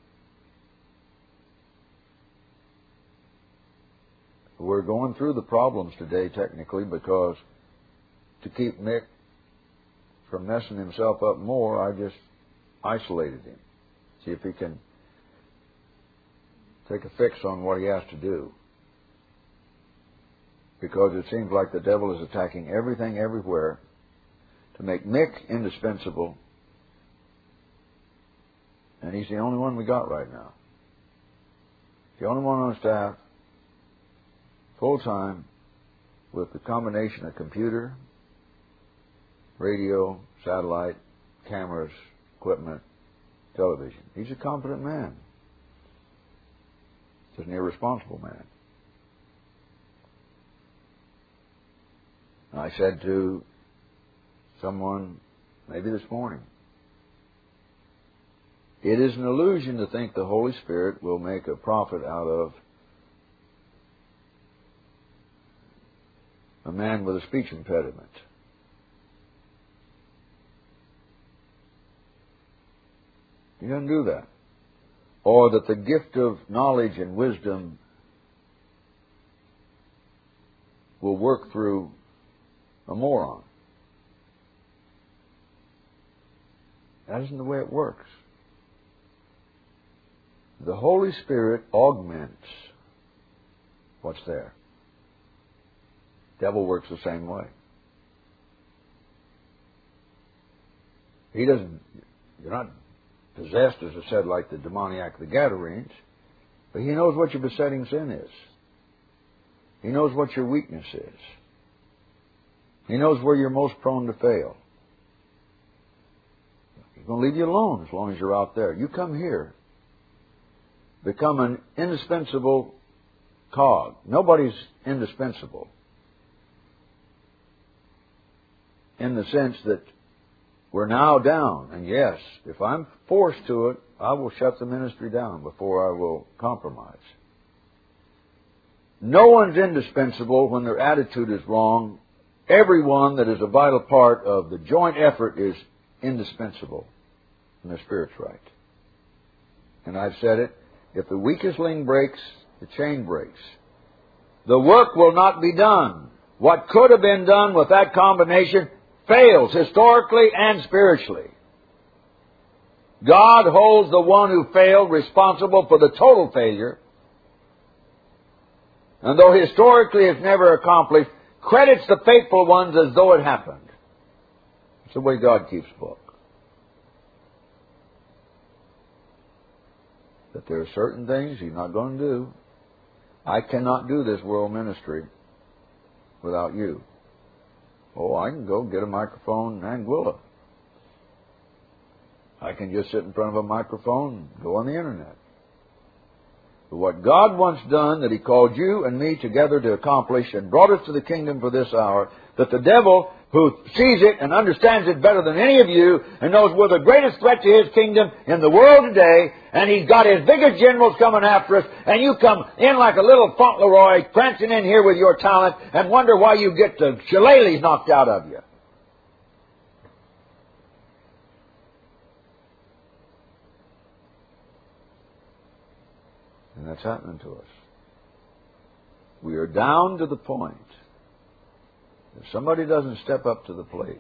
We're going through the problems today technically because to keep Mick from messing himself up more, I just isolated him. See if he can take a fix on what he has to do. Because it seems like the devil is attacking everything everywhere to make Mick indispensable. And he's the only one we got right now. The only one on staff, full time, with the combination of computer, radio, satellite, cameras, equipment, television. He's a competent man. He's an irresponsible man. I said to someone, maybe this morning, It is an illusion to think the Holy Spirit will make a profit out of a man with a speech impediment. He doesn't do that. Or that the gift of knowledge and wisdom will work through a moron. That isn't the way it works. The Holy Spirit augments what's there. Devil works the same way. He doesn't, you're not possessed, as I said, like the demoniac of the Gadarenes, but he knows what your besetting sin is. He knows what your weakness is. He knows where you're most prone to fail. He's going to leave you alone as long as you're out there. You come here, become an indispensable cog. Nobody's indispensable in the sense that we're now down. And yes, if I'm forced to it, I will shut the ministry down before I will compromise. No one's indispensable when their attitude is wrong. Everyone that is a vital part of the joint effort is indispensable when their spirit's right. And I've said it, if the weakest link breaks, the chain breaks. The work will not be done. What could have been done with that combination fails historically and spiritually. God holds the one who failed responsible for the total failure. And though historically it's never accomplished, credits the faithful ones as though it happened. It's the way God keeps book. That there are certain things He's not going to do. I cannot do this world ministry without you. Oh, I can go get a microphone in Anguilla. I can just sit in front of a microphone and go on the internet. But what God wants done, that He called you and me together to accomplish and brought us to the kingdom for this hour, that the devil, who sees it and understands it better than any of you and knows we're the greatest threat to his kingdom in the world today, and he's got his biggest generals coming after us, and you come in like a little Fauntleroy prancing in here with your talent and wonder why you get the shillelaghs knocked out of you. And that's happening to us. We are down to the point. If somebody doesn't step up to the plate,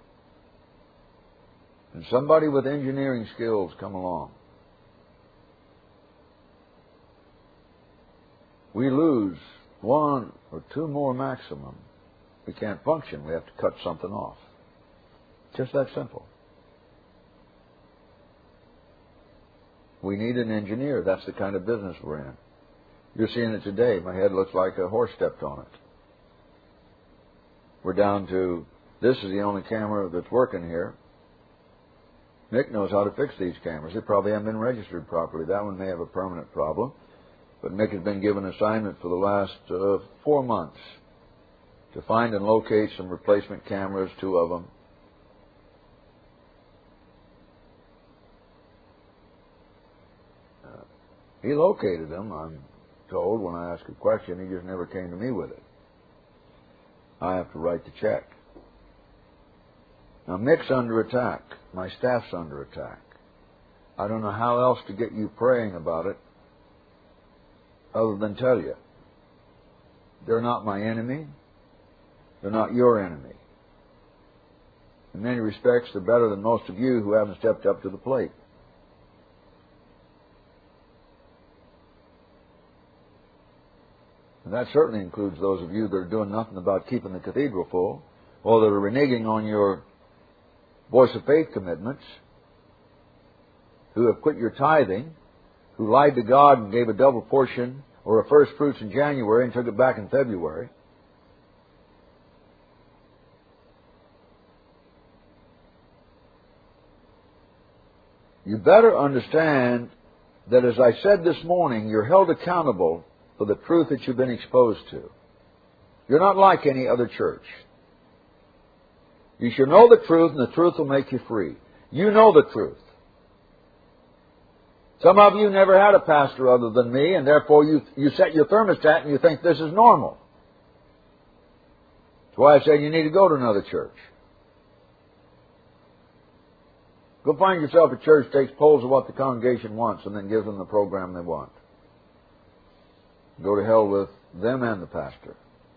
and somebody with engineering skills come along, we lose one or two more maximum. We can't function. We have to cut something off. Just that simple. We need an engineer. That's the kind of business we're in. You're seeing it today. My head looks like a horse stepped on it. We're down to, this is the only camera that's working here. Nick knows how to fix these cameras. They probably haven't been registered properly. That one may have a permanent problem. But Nick has been given an assignment for the last uh, four months to find and locate some replacement cameras, two of them. Uh, he located them, I'm told, when I asked a question. He just never came to me with it. I have to write the check. Now, Mick's under attack. My staff's under attack. I don't know how else to get you praying about it other than tell you. They're not my enemy. They're not your enemy. In many respects, they're better than most of you who haven't stepped up to the plate. And that certainly includes those of you that are doing nothing about keeping the cathedral full, or that are reneging on your Voice of Faith commitments, who have quit your tithing, who lied to God and gave a double portion or a first fruits in January and took it back in February. You better understand that, as I said this morning, you're held accountable for the truth that you've been exposed to. You're not like any other church. You should know the truth, and the truth will make you free. You know the truth. Some of you never had a pastor other than me, and therefore you, you set your thermostat and you think this is normal. That's why I say you need to go to another church. Go find yourself a church that takes polls of what the congregation wants and then gives them the program they want. Go to hell with them and the pastor.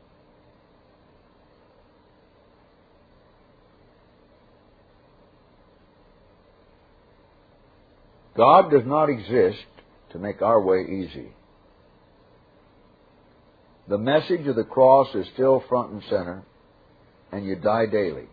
God does not exist to make our way easy. The message of the cross is still front and center, and you die daily.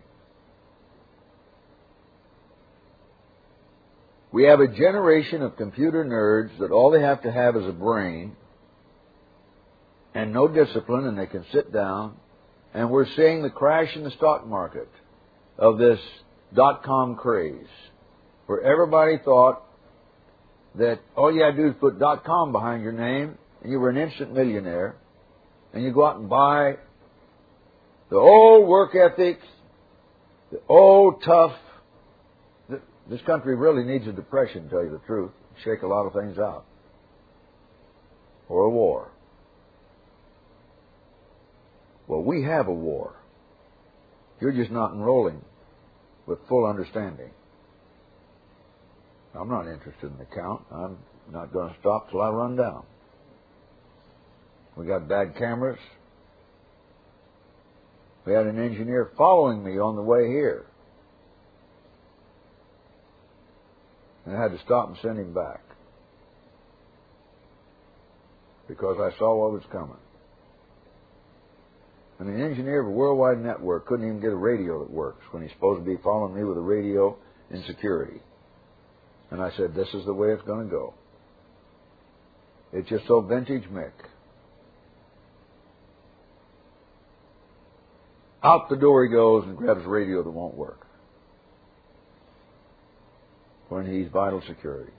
We have a generation of computer nerds that all they have to have is a brain and no discipline, and they can sit down, and we're seeing the crash in the stock market of this dot-com craze, where everybody thought that all you had to do is put .com behind your name, and you were an instant millionaire, and you go out and buy the old work ethics, the old tough. This country really needs a depression, to tell you the truth, shake a lot of things out, or a war. Well, we have a war. You're just not enrolling with full understanding. I'm not interested in the count. I'm not going to stop till I run down. We got bad cameras. We had an engineer following me on the way here. And I had to stop and send him back because I saw what was coming. And an engineer of a worldwide network couldn't even get a radio that works when he's supposed to be following me with a radio in security. And I said, this is the way it's going to go. It's just so vintage Mick. Out the door he goes and grabs a radio that won't work when he's vital security.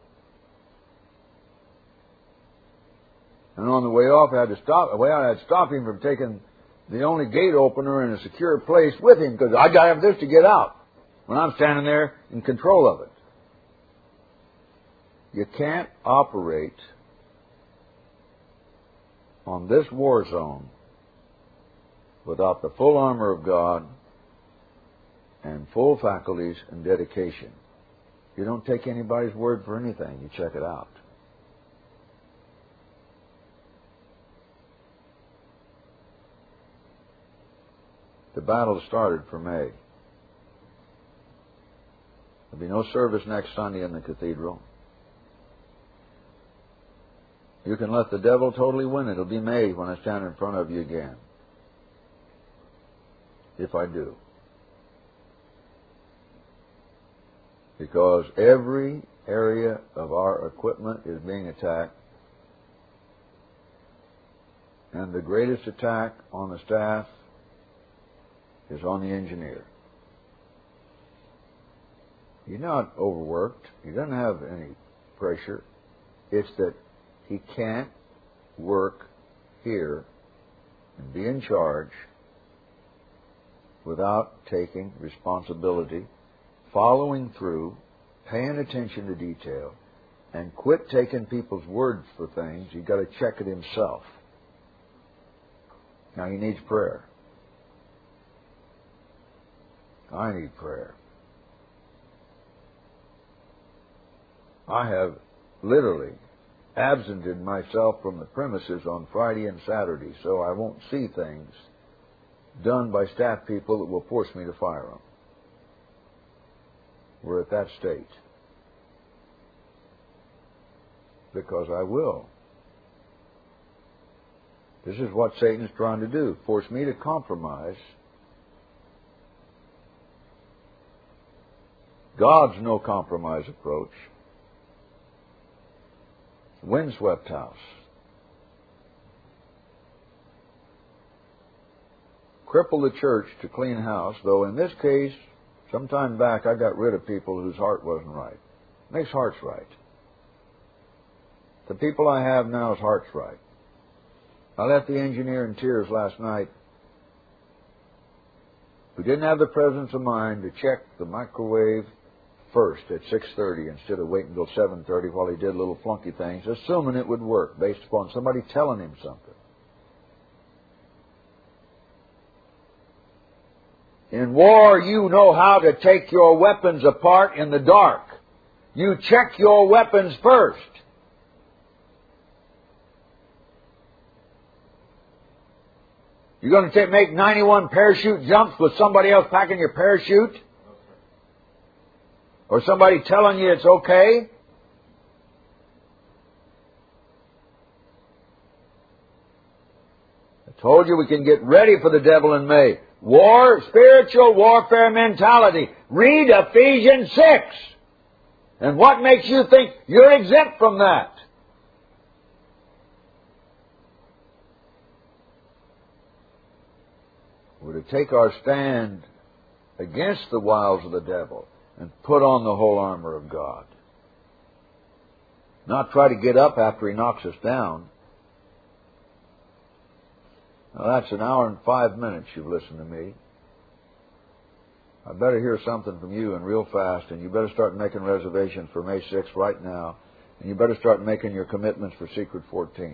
And on the way off, I had to stop. Well, I had to stop him from taking the only gate opener in a secure place with him because I got to have this to get out when I'm standing there in control of it. You can't operate on this war zone without the full armor of God and full faculties and dedication. You don't take anybody's word for anything. You check it out. The battle started for May. There'll be no service next Sunday in the cathedral. You can let the devil totally win it. It'll be May when I stand in front of you again. If I do. Because every area of our equipment is being attacked. And the greatest attack on the staff is on the engineer. He's not overworked. He doesn't have any pressure. It's that he can't work here and be in charge without taking responsibility, following through, paying attention to detail, and quit taking people's words for things. You've got to check it himself. Now he needs prayer. I need prayer. I have literally absented myself from the premises on Friday and Saturday so I won't see things done by staff people that will force me to fire them. We're at that state. Because I will. This is what Satan is trying to do. Force me to compromise God's no compromise approach. Windswept house. Cripple the church to clean house, though in this case, some time back I got rid of people whose heart wasn't right. Makes hearts right. The people I have now is hearts right. I left the engineer in tears last night who didn't have the presence of mind to check the microwave first at six thirty instead of waiting until seven thirty while he did little flunky things, assuming it would work based upon somebody telling him something. In war, you know how to take your weapons apart in the dark. You check your weapons first. You're going to take, make ninety-one parachute jumps with somebody else packing your parachute? Or somebody telling you it's okay? I told you we can get ready for the devil in May. War, spiritual warfare mentality. Read Ephesians six. And what makes you think you're exempt from that? We're to take our stand against the wiles of the devil and put on the whole armor of God. Not try to get up after he knocks us down. Now that's an hour and five minutes you've listened to me. I better hear something from you and real fast, and you better start making reservations for May sixth right now, and you better start making your commitments for Secret fourteen.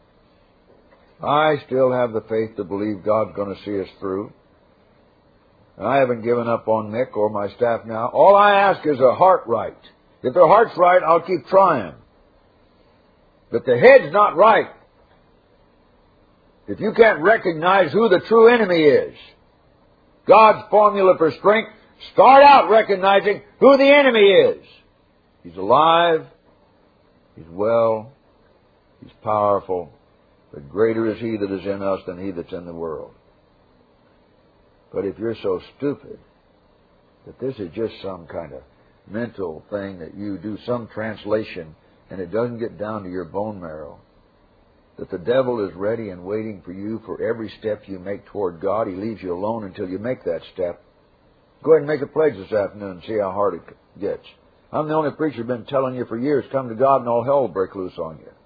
I still have the faith to believe God's going to see us through. And I haven't given up on Nick or my staff now. All I ask is a heart right. If their heart's right, I'll keep trying. But the head's not right. If you can't recognize who the true enemy is, God's formula for strength, start out recognizing who the enemy is. He's alive. He's well. He's powerful. But greater is He that is in us than he that's in the world. But if you're so stupid that this is just some kind of mental thing that you do some translation and it doesn't get down to your bone marrow, that the devil is ready and waiting for you for every step you make toward God. He leaves you alone until you make that step. Go ahead and make a pledge this afternoon and see how hard it gets. I'm the only preacher who's been telling you for years, come to God and all hell will break loose on you.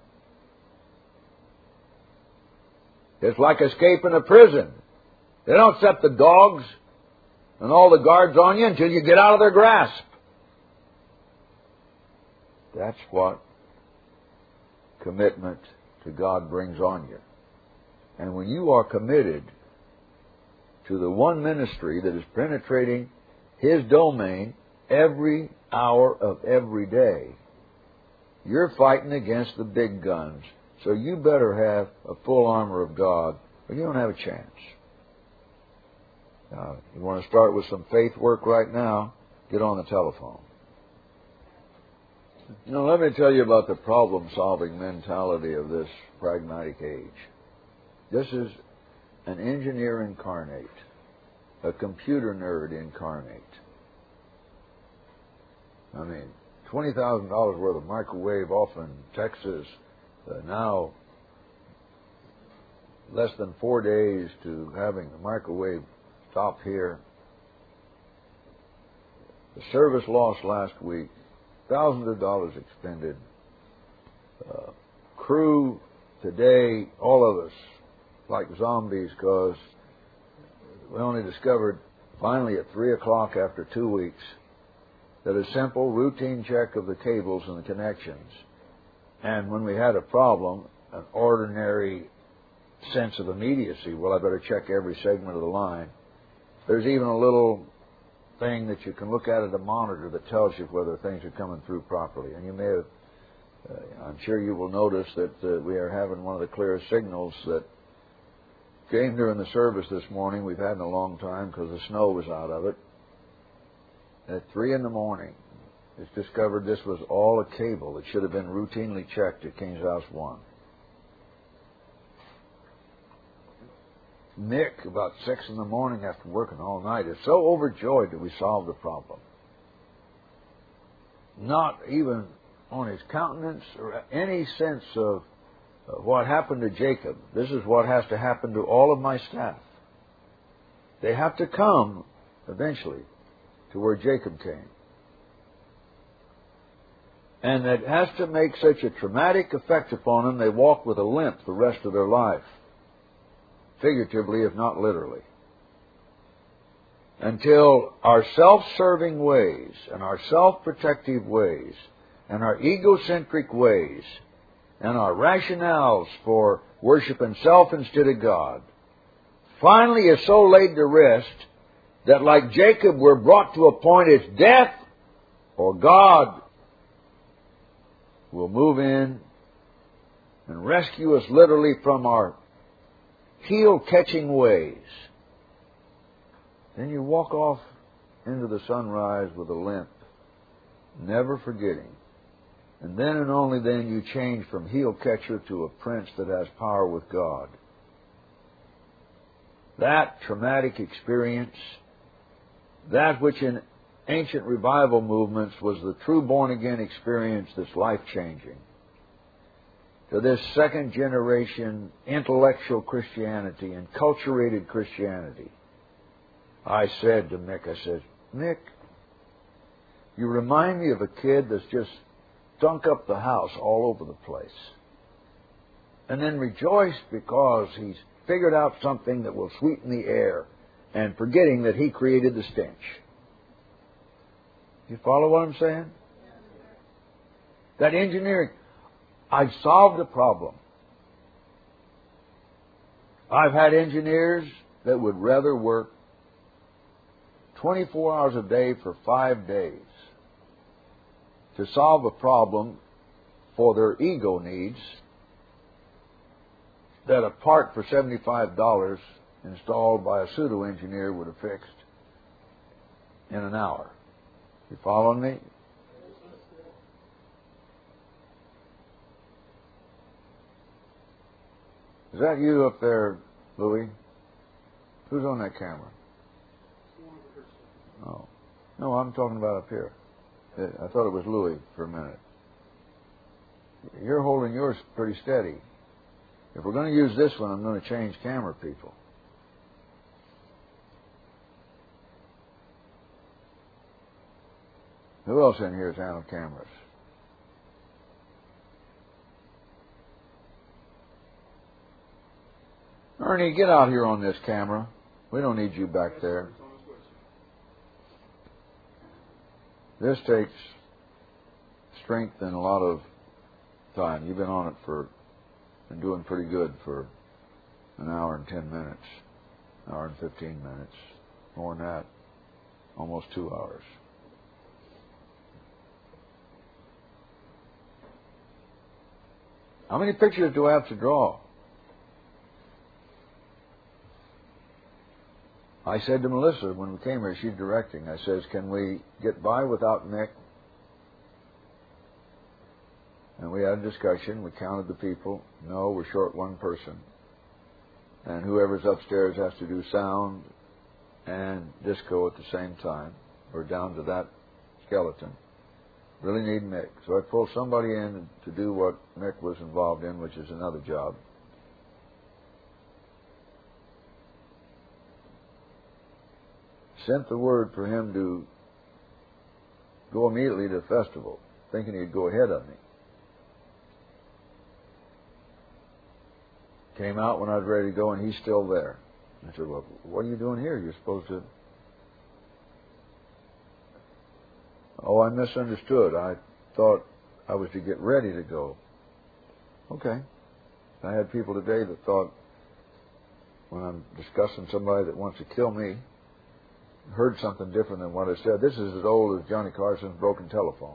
It's like escaping a prison. They don't set the dogs and all the guards on you until you get out of their grasp. That's what commitment to God brings on you. And when you are committed to the one ministry that is penetrating His domain every hour of every day, you're fighting against the big guns. So you better have a full armor of God, or you don't have a chance. Now, you want to start with some faith work right now, get on the telephone. You know, let me tell you about the problem-solving mentality of this pragmatic age. This is an engineer incarnate, a computer nerd incarnate. I mean, twenty thousand dollars worth of microwave off in Texas, uh, now less than four days to having the microwave stop here. The service lost last week. Thousands of dollars expended. Uh, crew today, all of us, like zombies, because we only discovered finally at three o'clock after two weeks that a simple routine check of the cables and the connections, and when we had a problem, an ordinary sense of immediacy, well, I better check every segment of the line. There's even a little thing that you can look at at a monitor that tells you whether things are coming through properly. And you may have, uh, I'm sure you will notice that uh, we are having one of the clearest signals that came during the service this morning. We've had in a long time because the snow was out of it. At three in the morning, it's discovered this was all a cable that should have been routinely checked at King's House one. Nick, about six in the morning after working all night, is so overjoyed that we solved the problem. Not even on his countenance or any sense of uh, what happened to Jacob. This is what has to happen to all of my staff. They have to come eventually to where Jacob came. And it has to make such a traumatic effect upon them, they walk with a limp the rest of their life. Figuratively, if not literally. until our self-serving ways and our self-protective ways and our egocentric ways and our rationales for worshiping self instead of God finally is so laid to rest that, like Jacob, we're brought to a point it's death or God will move in and rescue us literally from our heel-catching ways. Then you walk off into the sunrise with a limp, never forgetting. And then and only then you change from heel-catcher to a prince that has power with God. That traumatic experience, that which in ancient revival movements was the true born-again experience that's life-changing, to this second-generation intellectual Christianity and culturated Christianity, I said to Mick, I said, Mick, you remind me of a kid that's just stunk up the house all over the place, and then rejoiced because he's figured out something that will sweeten the air, and forgetting that he created the stench. You follow what I'm saying? That engineering, I solved a problem. I've had engineers that would rather work twenty-four hours a day for five days to solve a problem for their ego needs that a part for seventy-five dollars installed by a pseudo-engineer would have fixed in an hour. You following me? Is that you up there, Louis? Who's on that camera? Oh. No, I'm talking about up here. I thought it was Louis for a minute. You're holding yours pretty steady. If we're going to use this one, I'm going to change camera people. Who else in here has handled cameras? Ernie, get out here on this camera. We don't need you back there. This takes strength and a lot of time. You've been on it for, been doing pretty good for an hour and ten minutes, an hour and fifteen minutes, more than that, almost two hours. How many pictures do I have to draw? I said to Melissa when we came here, she's directing, I says, can we get by without Mick? And we had a discussion. We counted the people. No, we're short one person. And whoever's upstairs has to do sound and disco at the same time. We're down to that skeleton. Really need Mick. So I pulled somebody in to do what Mick was involved in, which is another job. Sent the word for him to go immediately to the festival, thinking he'd go ahead of me. Came out when I was ready to go, and he's still there. I said, well, what are you doing here? You're supposed to... Oh, I misunderstood. I thought I was to get ready to go. Okay. I had people today that thought, when I'm discussing somebody that wants to kill me, heard something different than what I said. This is as old as Johnny Carson's broken telephone,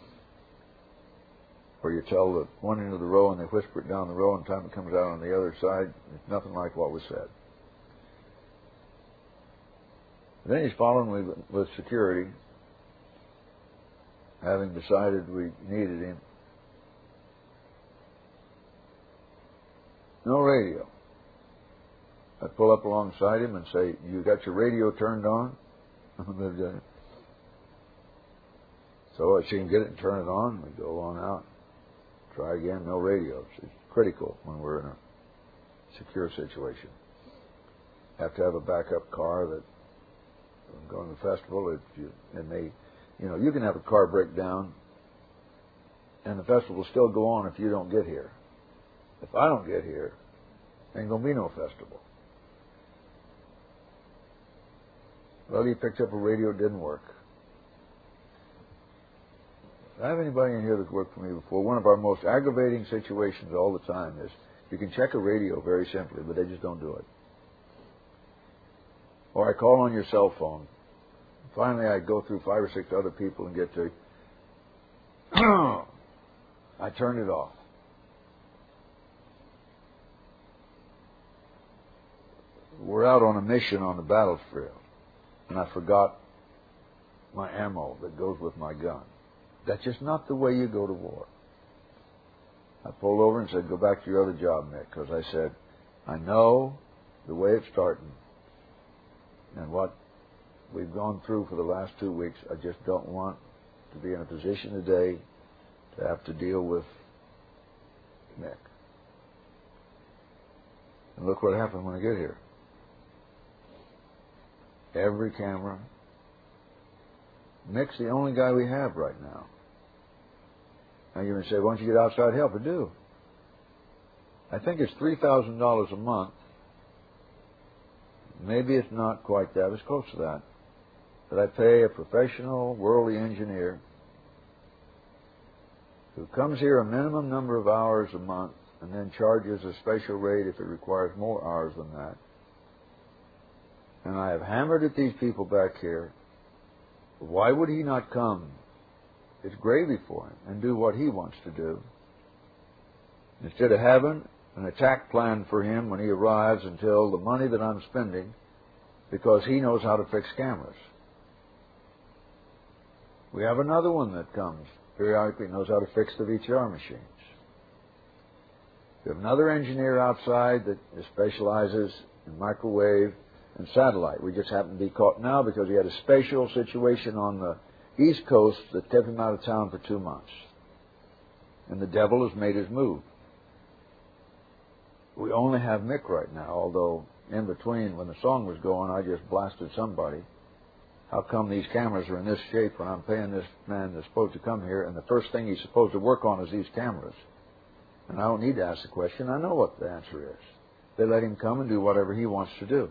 where you tell the one end of the row and they whisper it down the row, and the time it comes out on the other side, it's nothing like what was said. And then he's following me with, with security, having decided we needed him. No radio. I pull up alongside him and say, you got your radio turned on? So I see him get it and turn it on. We go on out. Try again. No radio. It's critical when we're in a secure situation. Have to have a backup car that, going to the festival, if you, and they, you know, you can have a car break down and the festival will still go on if you don't get here. If I don't get here, there ain't going to be no festival. Well, he picked up a radio, it didn't work. Do I have anybody in here that's worked for me before? One of our most aggravating situations all the time is you can check a radio very simply, but they just don't do it. Or I call on your cell phone. Finally, I go through five or six other people and get to, I turn it off. We're out on a mission on the battlefield, and I forgot my ammo that goes with my gun. That's just not the way you go to war. I pulled over and said, go back to your other job, Mick, because I said, I know the way it's starting and what we've gone through for the last two weeks. I just don't want to be in a position today to have to deal with Mick. And look what happened when I get here. Every camera. Mick's the only guy we have right now. Now you're going to say, why don't you get outside help? I do. I think it's three thousand dollars a month. Maybe it's not quite that. It's close to that. But I pay a professional worldly engineer who comes here a minimum number of hours a month and then charges a special rate if it requires more hours than that. And I have hammered at these people back here. Why would he not come? It's gravy for him and do what he wants to do. Instead of having an attack plan for him when he arrives until the money that I'm spending, because he knows how to fix cameras. We have another one that comes periodically, knows how to fix the V C R machines. We have another engineer outside that specializes in microwave and satellite. We just happen to be caught now because he had a special situation on the East Coast that kept him out of town for two months. And the devil has made his move. We only have Mick right now, although in between, when the song was going, I just blasted somebody. How come these cameras are in this shape when I'm paying this man that's supposed to come here, and the first thing he's supposed to work on is these cameras? And I don't need to ask the question. I know what the answer is. They let him come and do whatever he wants to do.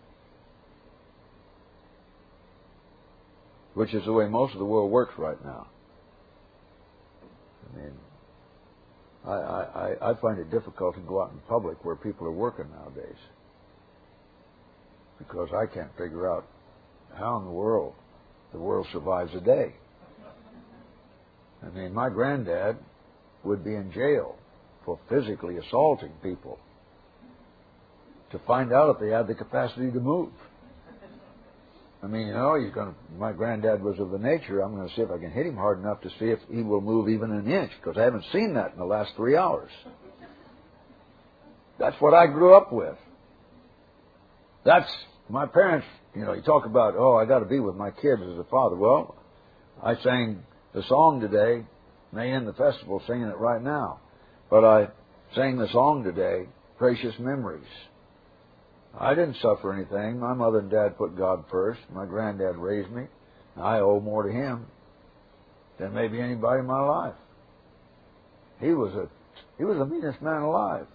Which is the way most of the world works right now. I mean, I, I, I find it difficult to go out in public where people are working nowadays. Because I can't figure out how in the world the world survives a day. I mean, my granddad would be in jail for physically assaulting people to find out if they had the capacity to move. I mean, you know, he's going to, my granddad was of the nature, I'm going to see if I can hit him hard enough to see if he will move even an inch, because I haven't seen that in the last three hours. That's what I grew up with. That's, my parents, you know, you talk about, oh, I got to be with my kids as a father. Well, I sang the song today, may end the festival singing it right now, but I sang the song today, Precious Memories. I didn't suffer anything. My mother and dad put God first. My granddad raised me. I owe more to him than maybe anybody in my life. He was a he was the meanest man alive.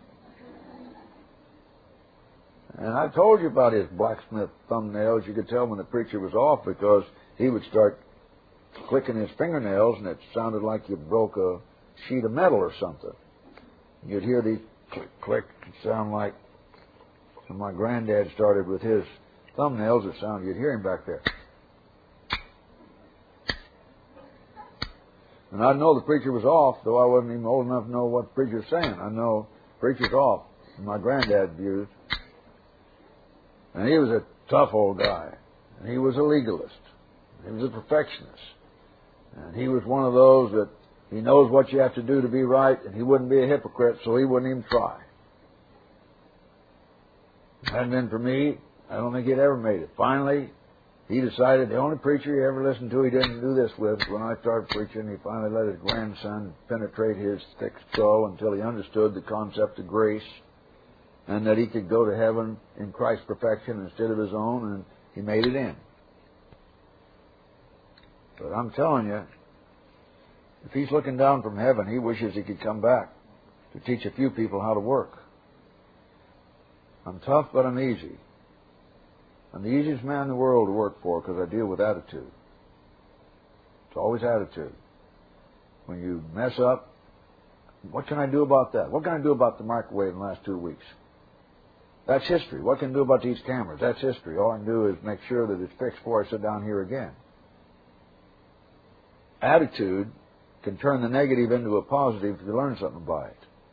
And I told you about his blacksmith thumbnails. You could tell when the preacher was off because he would start clicking his fingernails and it sounded like you broke a sheet of metal or something. You'd hear these click, click, it sound like. And my granddad started with his thumbnails. It sounded, you'd hear him back there. And I know the preacher was off, though I wasn't even old enough to know what the preacher was saying. I know the preacher's off. And my granddad viewed. And he was a tough old guy. And he was a legalist. He was a perfectionist. And he was one of those that he knows what you have to do to be right, and he wouldn't be a hypocrite, so he wouldn't even try. Hadn't been for me, I don't think he'd ever made it. Finally, he decided the only preacher he ever listened to he didn't do this with. When I started preaching, he finally let his grandson penetrate his thick skull until he understood the concept of grace and that he could go to heaven in Christ's perfection instead of his own, and he made it in. But I'm telling you, if he's looking down from heaven, he wishes he could come back to teach a few people how to work. I'm tough, but I'm easy. I'm the easiest man in the world to work for because I deal with attitude. It's always attitude. When you mess up, what can I do about that? What can I do about the microwave in the last two weeks? That's history. What can I do about these cameras? That's history. All I can do is make sure that it's fixed before I sit down here again. Attitude can turn the negative into a positive if you learn something by it.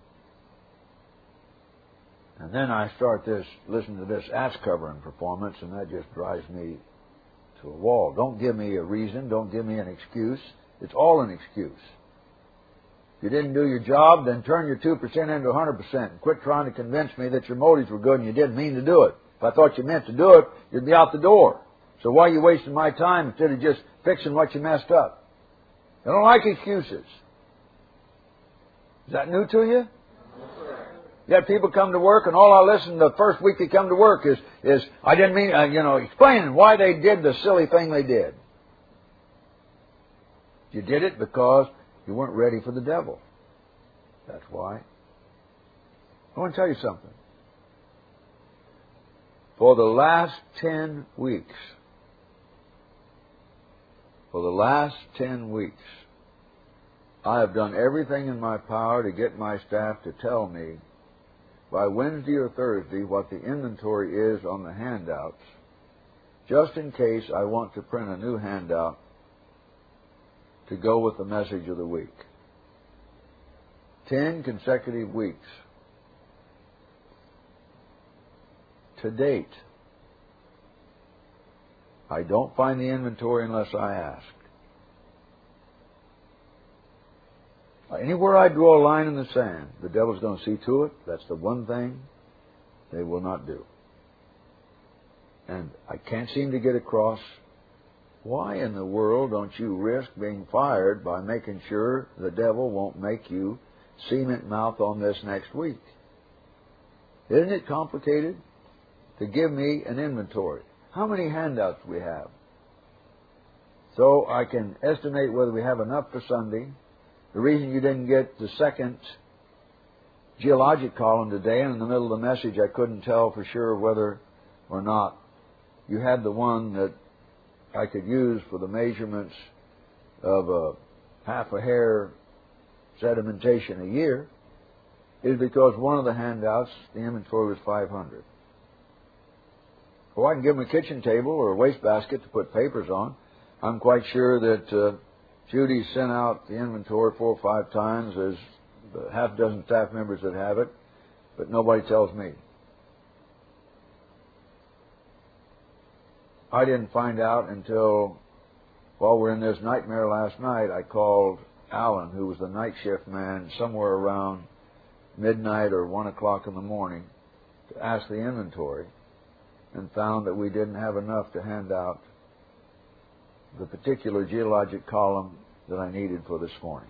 And then I start this, listen to this ass-covering performance, and that just drives me to a wall. Don't give me a reason. Don't give me an excuse. It's all an excuse. If you didn't do your job, then turn your two percent into one hundred percent and quit trying to convince me that your motives were good and you didn't mean to do it. If I thought you meant to do it, you'd be out the door. So why are you wasting my time instead of just fixing what you messed up? I don't like excuses. Is that new to you? You have people come to work, and all I listen to the first week they come to work is, is I didn't mean, uh, you know, explaining why they did the silly thing they did. You did it because you weren't ready for the devil. That's why. I want to tell you something. For the last ten weeks, for the last ten weeks, I have done everything in my power to get my staff to tell me by Wednesday or Thursday what the inventory is on the handouts, just in case I want to print a new handout to go with the message of the week. Ten consecutive weeks. To date, I don't find the inventory unless I ask. Anywhere I draw a line in the sand, the devil's going to see to it. That's the one thing they will not do. And I can't seem to get across, why in the world don't you risk being fired by making sure the devil won't make you cement mouth on this next week? Isn't it complicated to give me an inventory? How many handouts do we have? So I can estimate whether we have enough for Sunday. The reason you didn't get the second geologic column today, and in the middle of the message I couldn't tell for sure whether or not you had the one that I could use for the measurements of a half a hair sedimentation a year, is because one of the handouts, the inventory was five hundred. Well, I can give them a kitchen table or a wastebasket to put papers on. I'm quite sure that uh, Judy sent out the inventory four or five times. There's a half dozen staff members that have it, but nobody tells me. I didn't find out until, while we were in this nightmare last night, I called Alan, who was the night shift man, somewhere around midnight or one o'clock in the morning, to ask the inventory, and found that we didn't have enough to hand out the particular geologic column that I needed for this morning.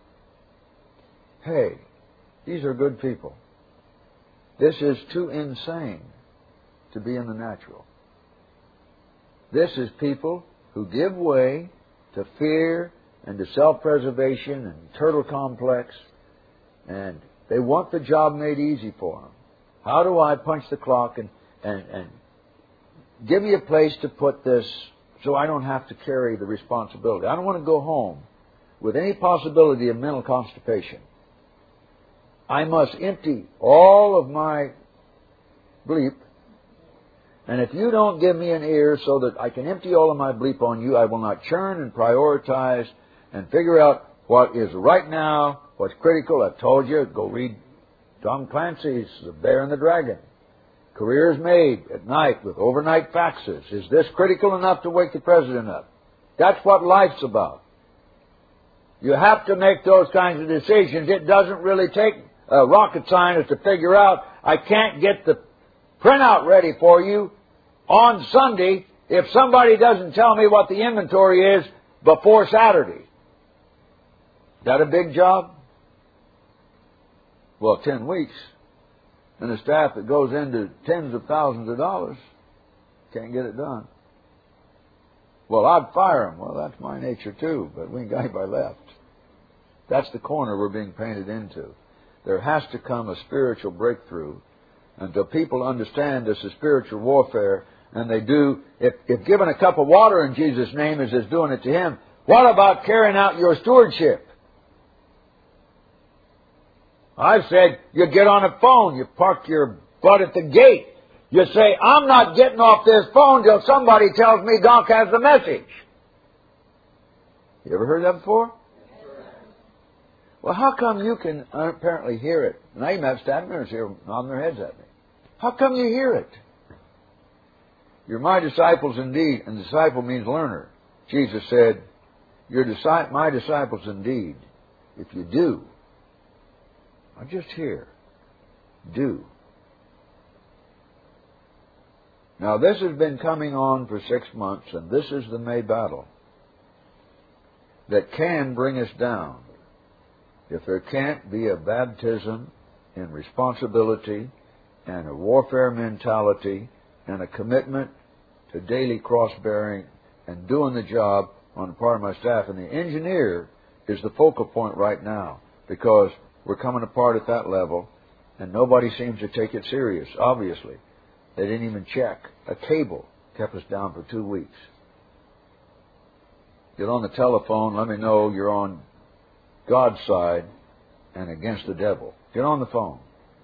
Hey, these are good people. This is too insane to be in the natural. This is people who give way to fear and to self-preservation and turtle complex, and they want the job made easy for them. How do I punch the clock and, and, and give me a place to put this so I don't have to carry the responsibility? I don't want to go home with any possibility of mental constipation. I must empty all of my bleep, and if you don't give me an ear so that I can empty all of my bleep on you, I will not churn and prioritize and figure out what is right now, what's critical. I've told you, go read Tom Clancy's The Bear and the Dragon. Careers made at night with overnight faxes. Is this critical enough to wake the president up? That's what life's about. You have to make those kinds of decisions. It doesn't really take a rocket scientist to figure out, I can't get the printout ready for you on Sunday if somebody doesn't tell me what the inventory is before Saturday. Is that a big job? Well, ten weeks. And a staff that goes into tens of thousands of dollars can't get it done. Well, I'd fire them. Well, that's my nature too, but we ain't got anybody left. That's the corner we're being painted into. There has to come a spiritual breakthrough. Until people understand this is spiritual warfare, and they do, if, if giving a cup of water in Jesus' name is as doing it to Him, what about carrying out your stewardship? I've said, you get on a phone, you park your butt at the gate. You say, I'm not getting off this phone till somebody tells me Doc has the message. You ever heard that before? Well, how come you can apparently hear it? And I even have staff members here nodding their heads at me. How come you hear it? You're my disciples indeed, and disciple means learner. Jesus said, you're disci- my disciples indeed, if you do. Not just hear. Do. Now, this has been coming on for six months, and this is the May battle that can bring us down. If there can't be a baptism in responsibility and a warfare mentality and a commitment to daily cross-bearing and doing the job on the part of my staff. And the engineer is the focal point right now because we're coming apart at that level and nobody seems to take it serious, obviously. They didn't even check. A cable kept us down for two weeks. Get on the telephone, let me know you're on God's side and against the devil. Get on the phone.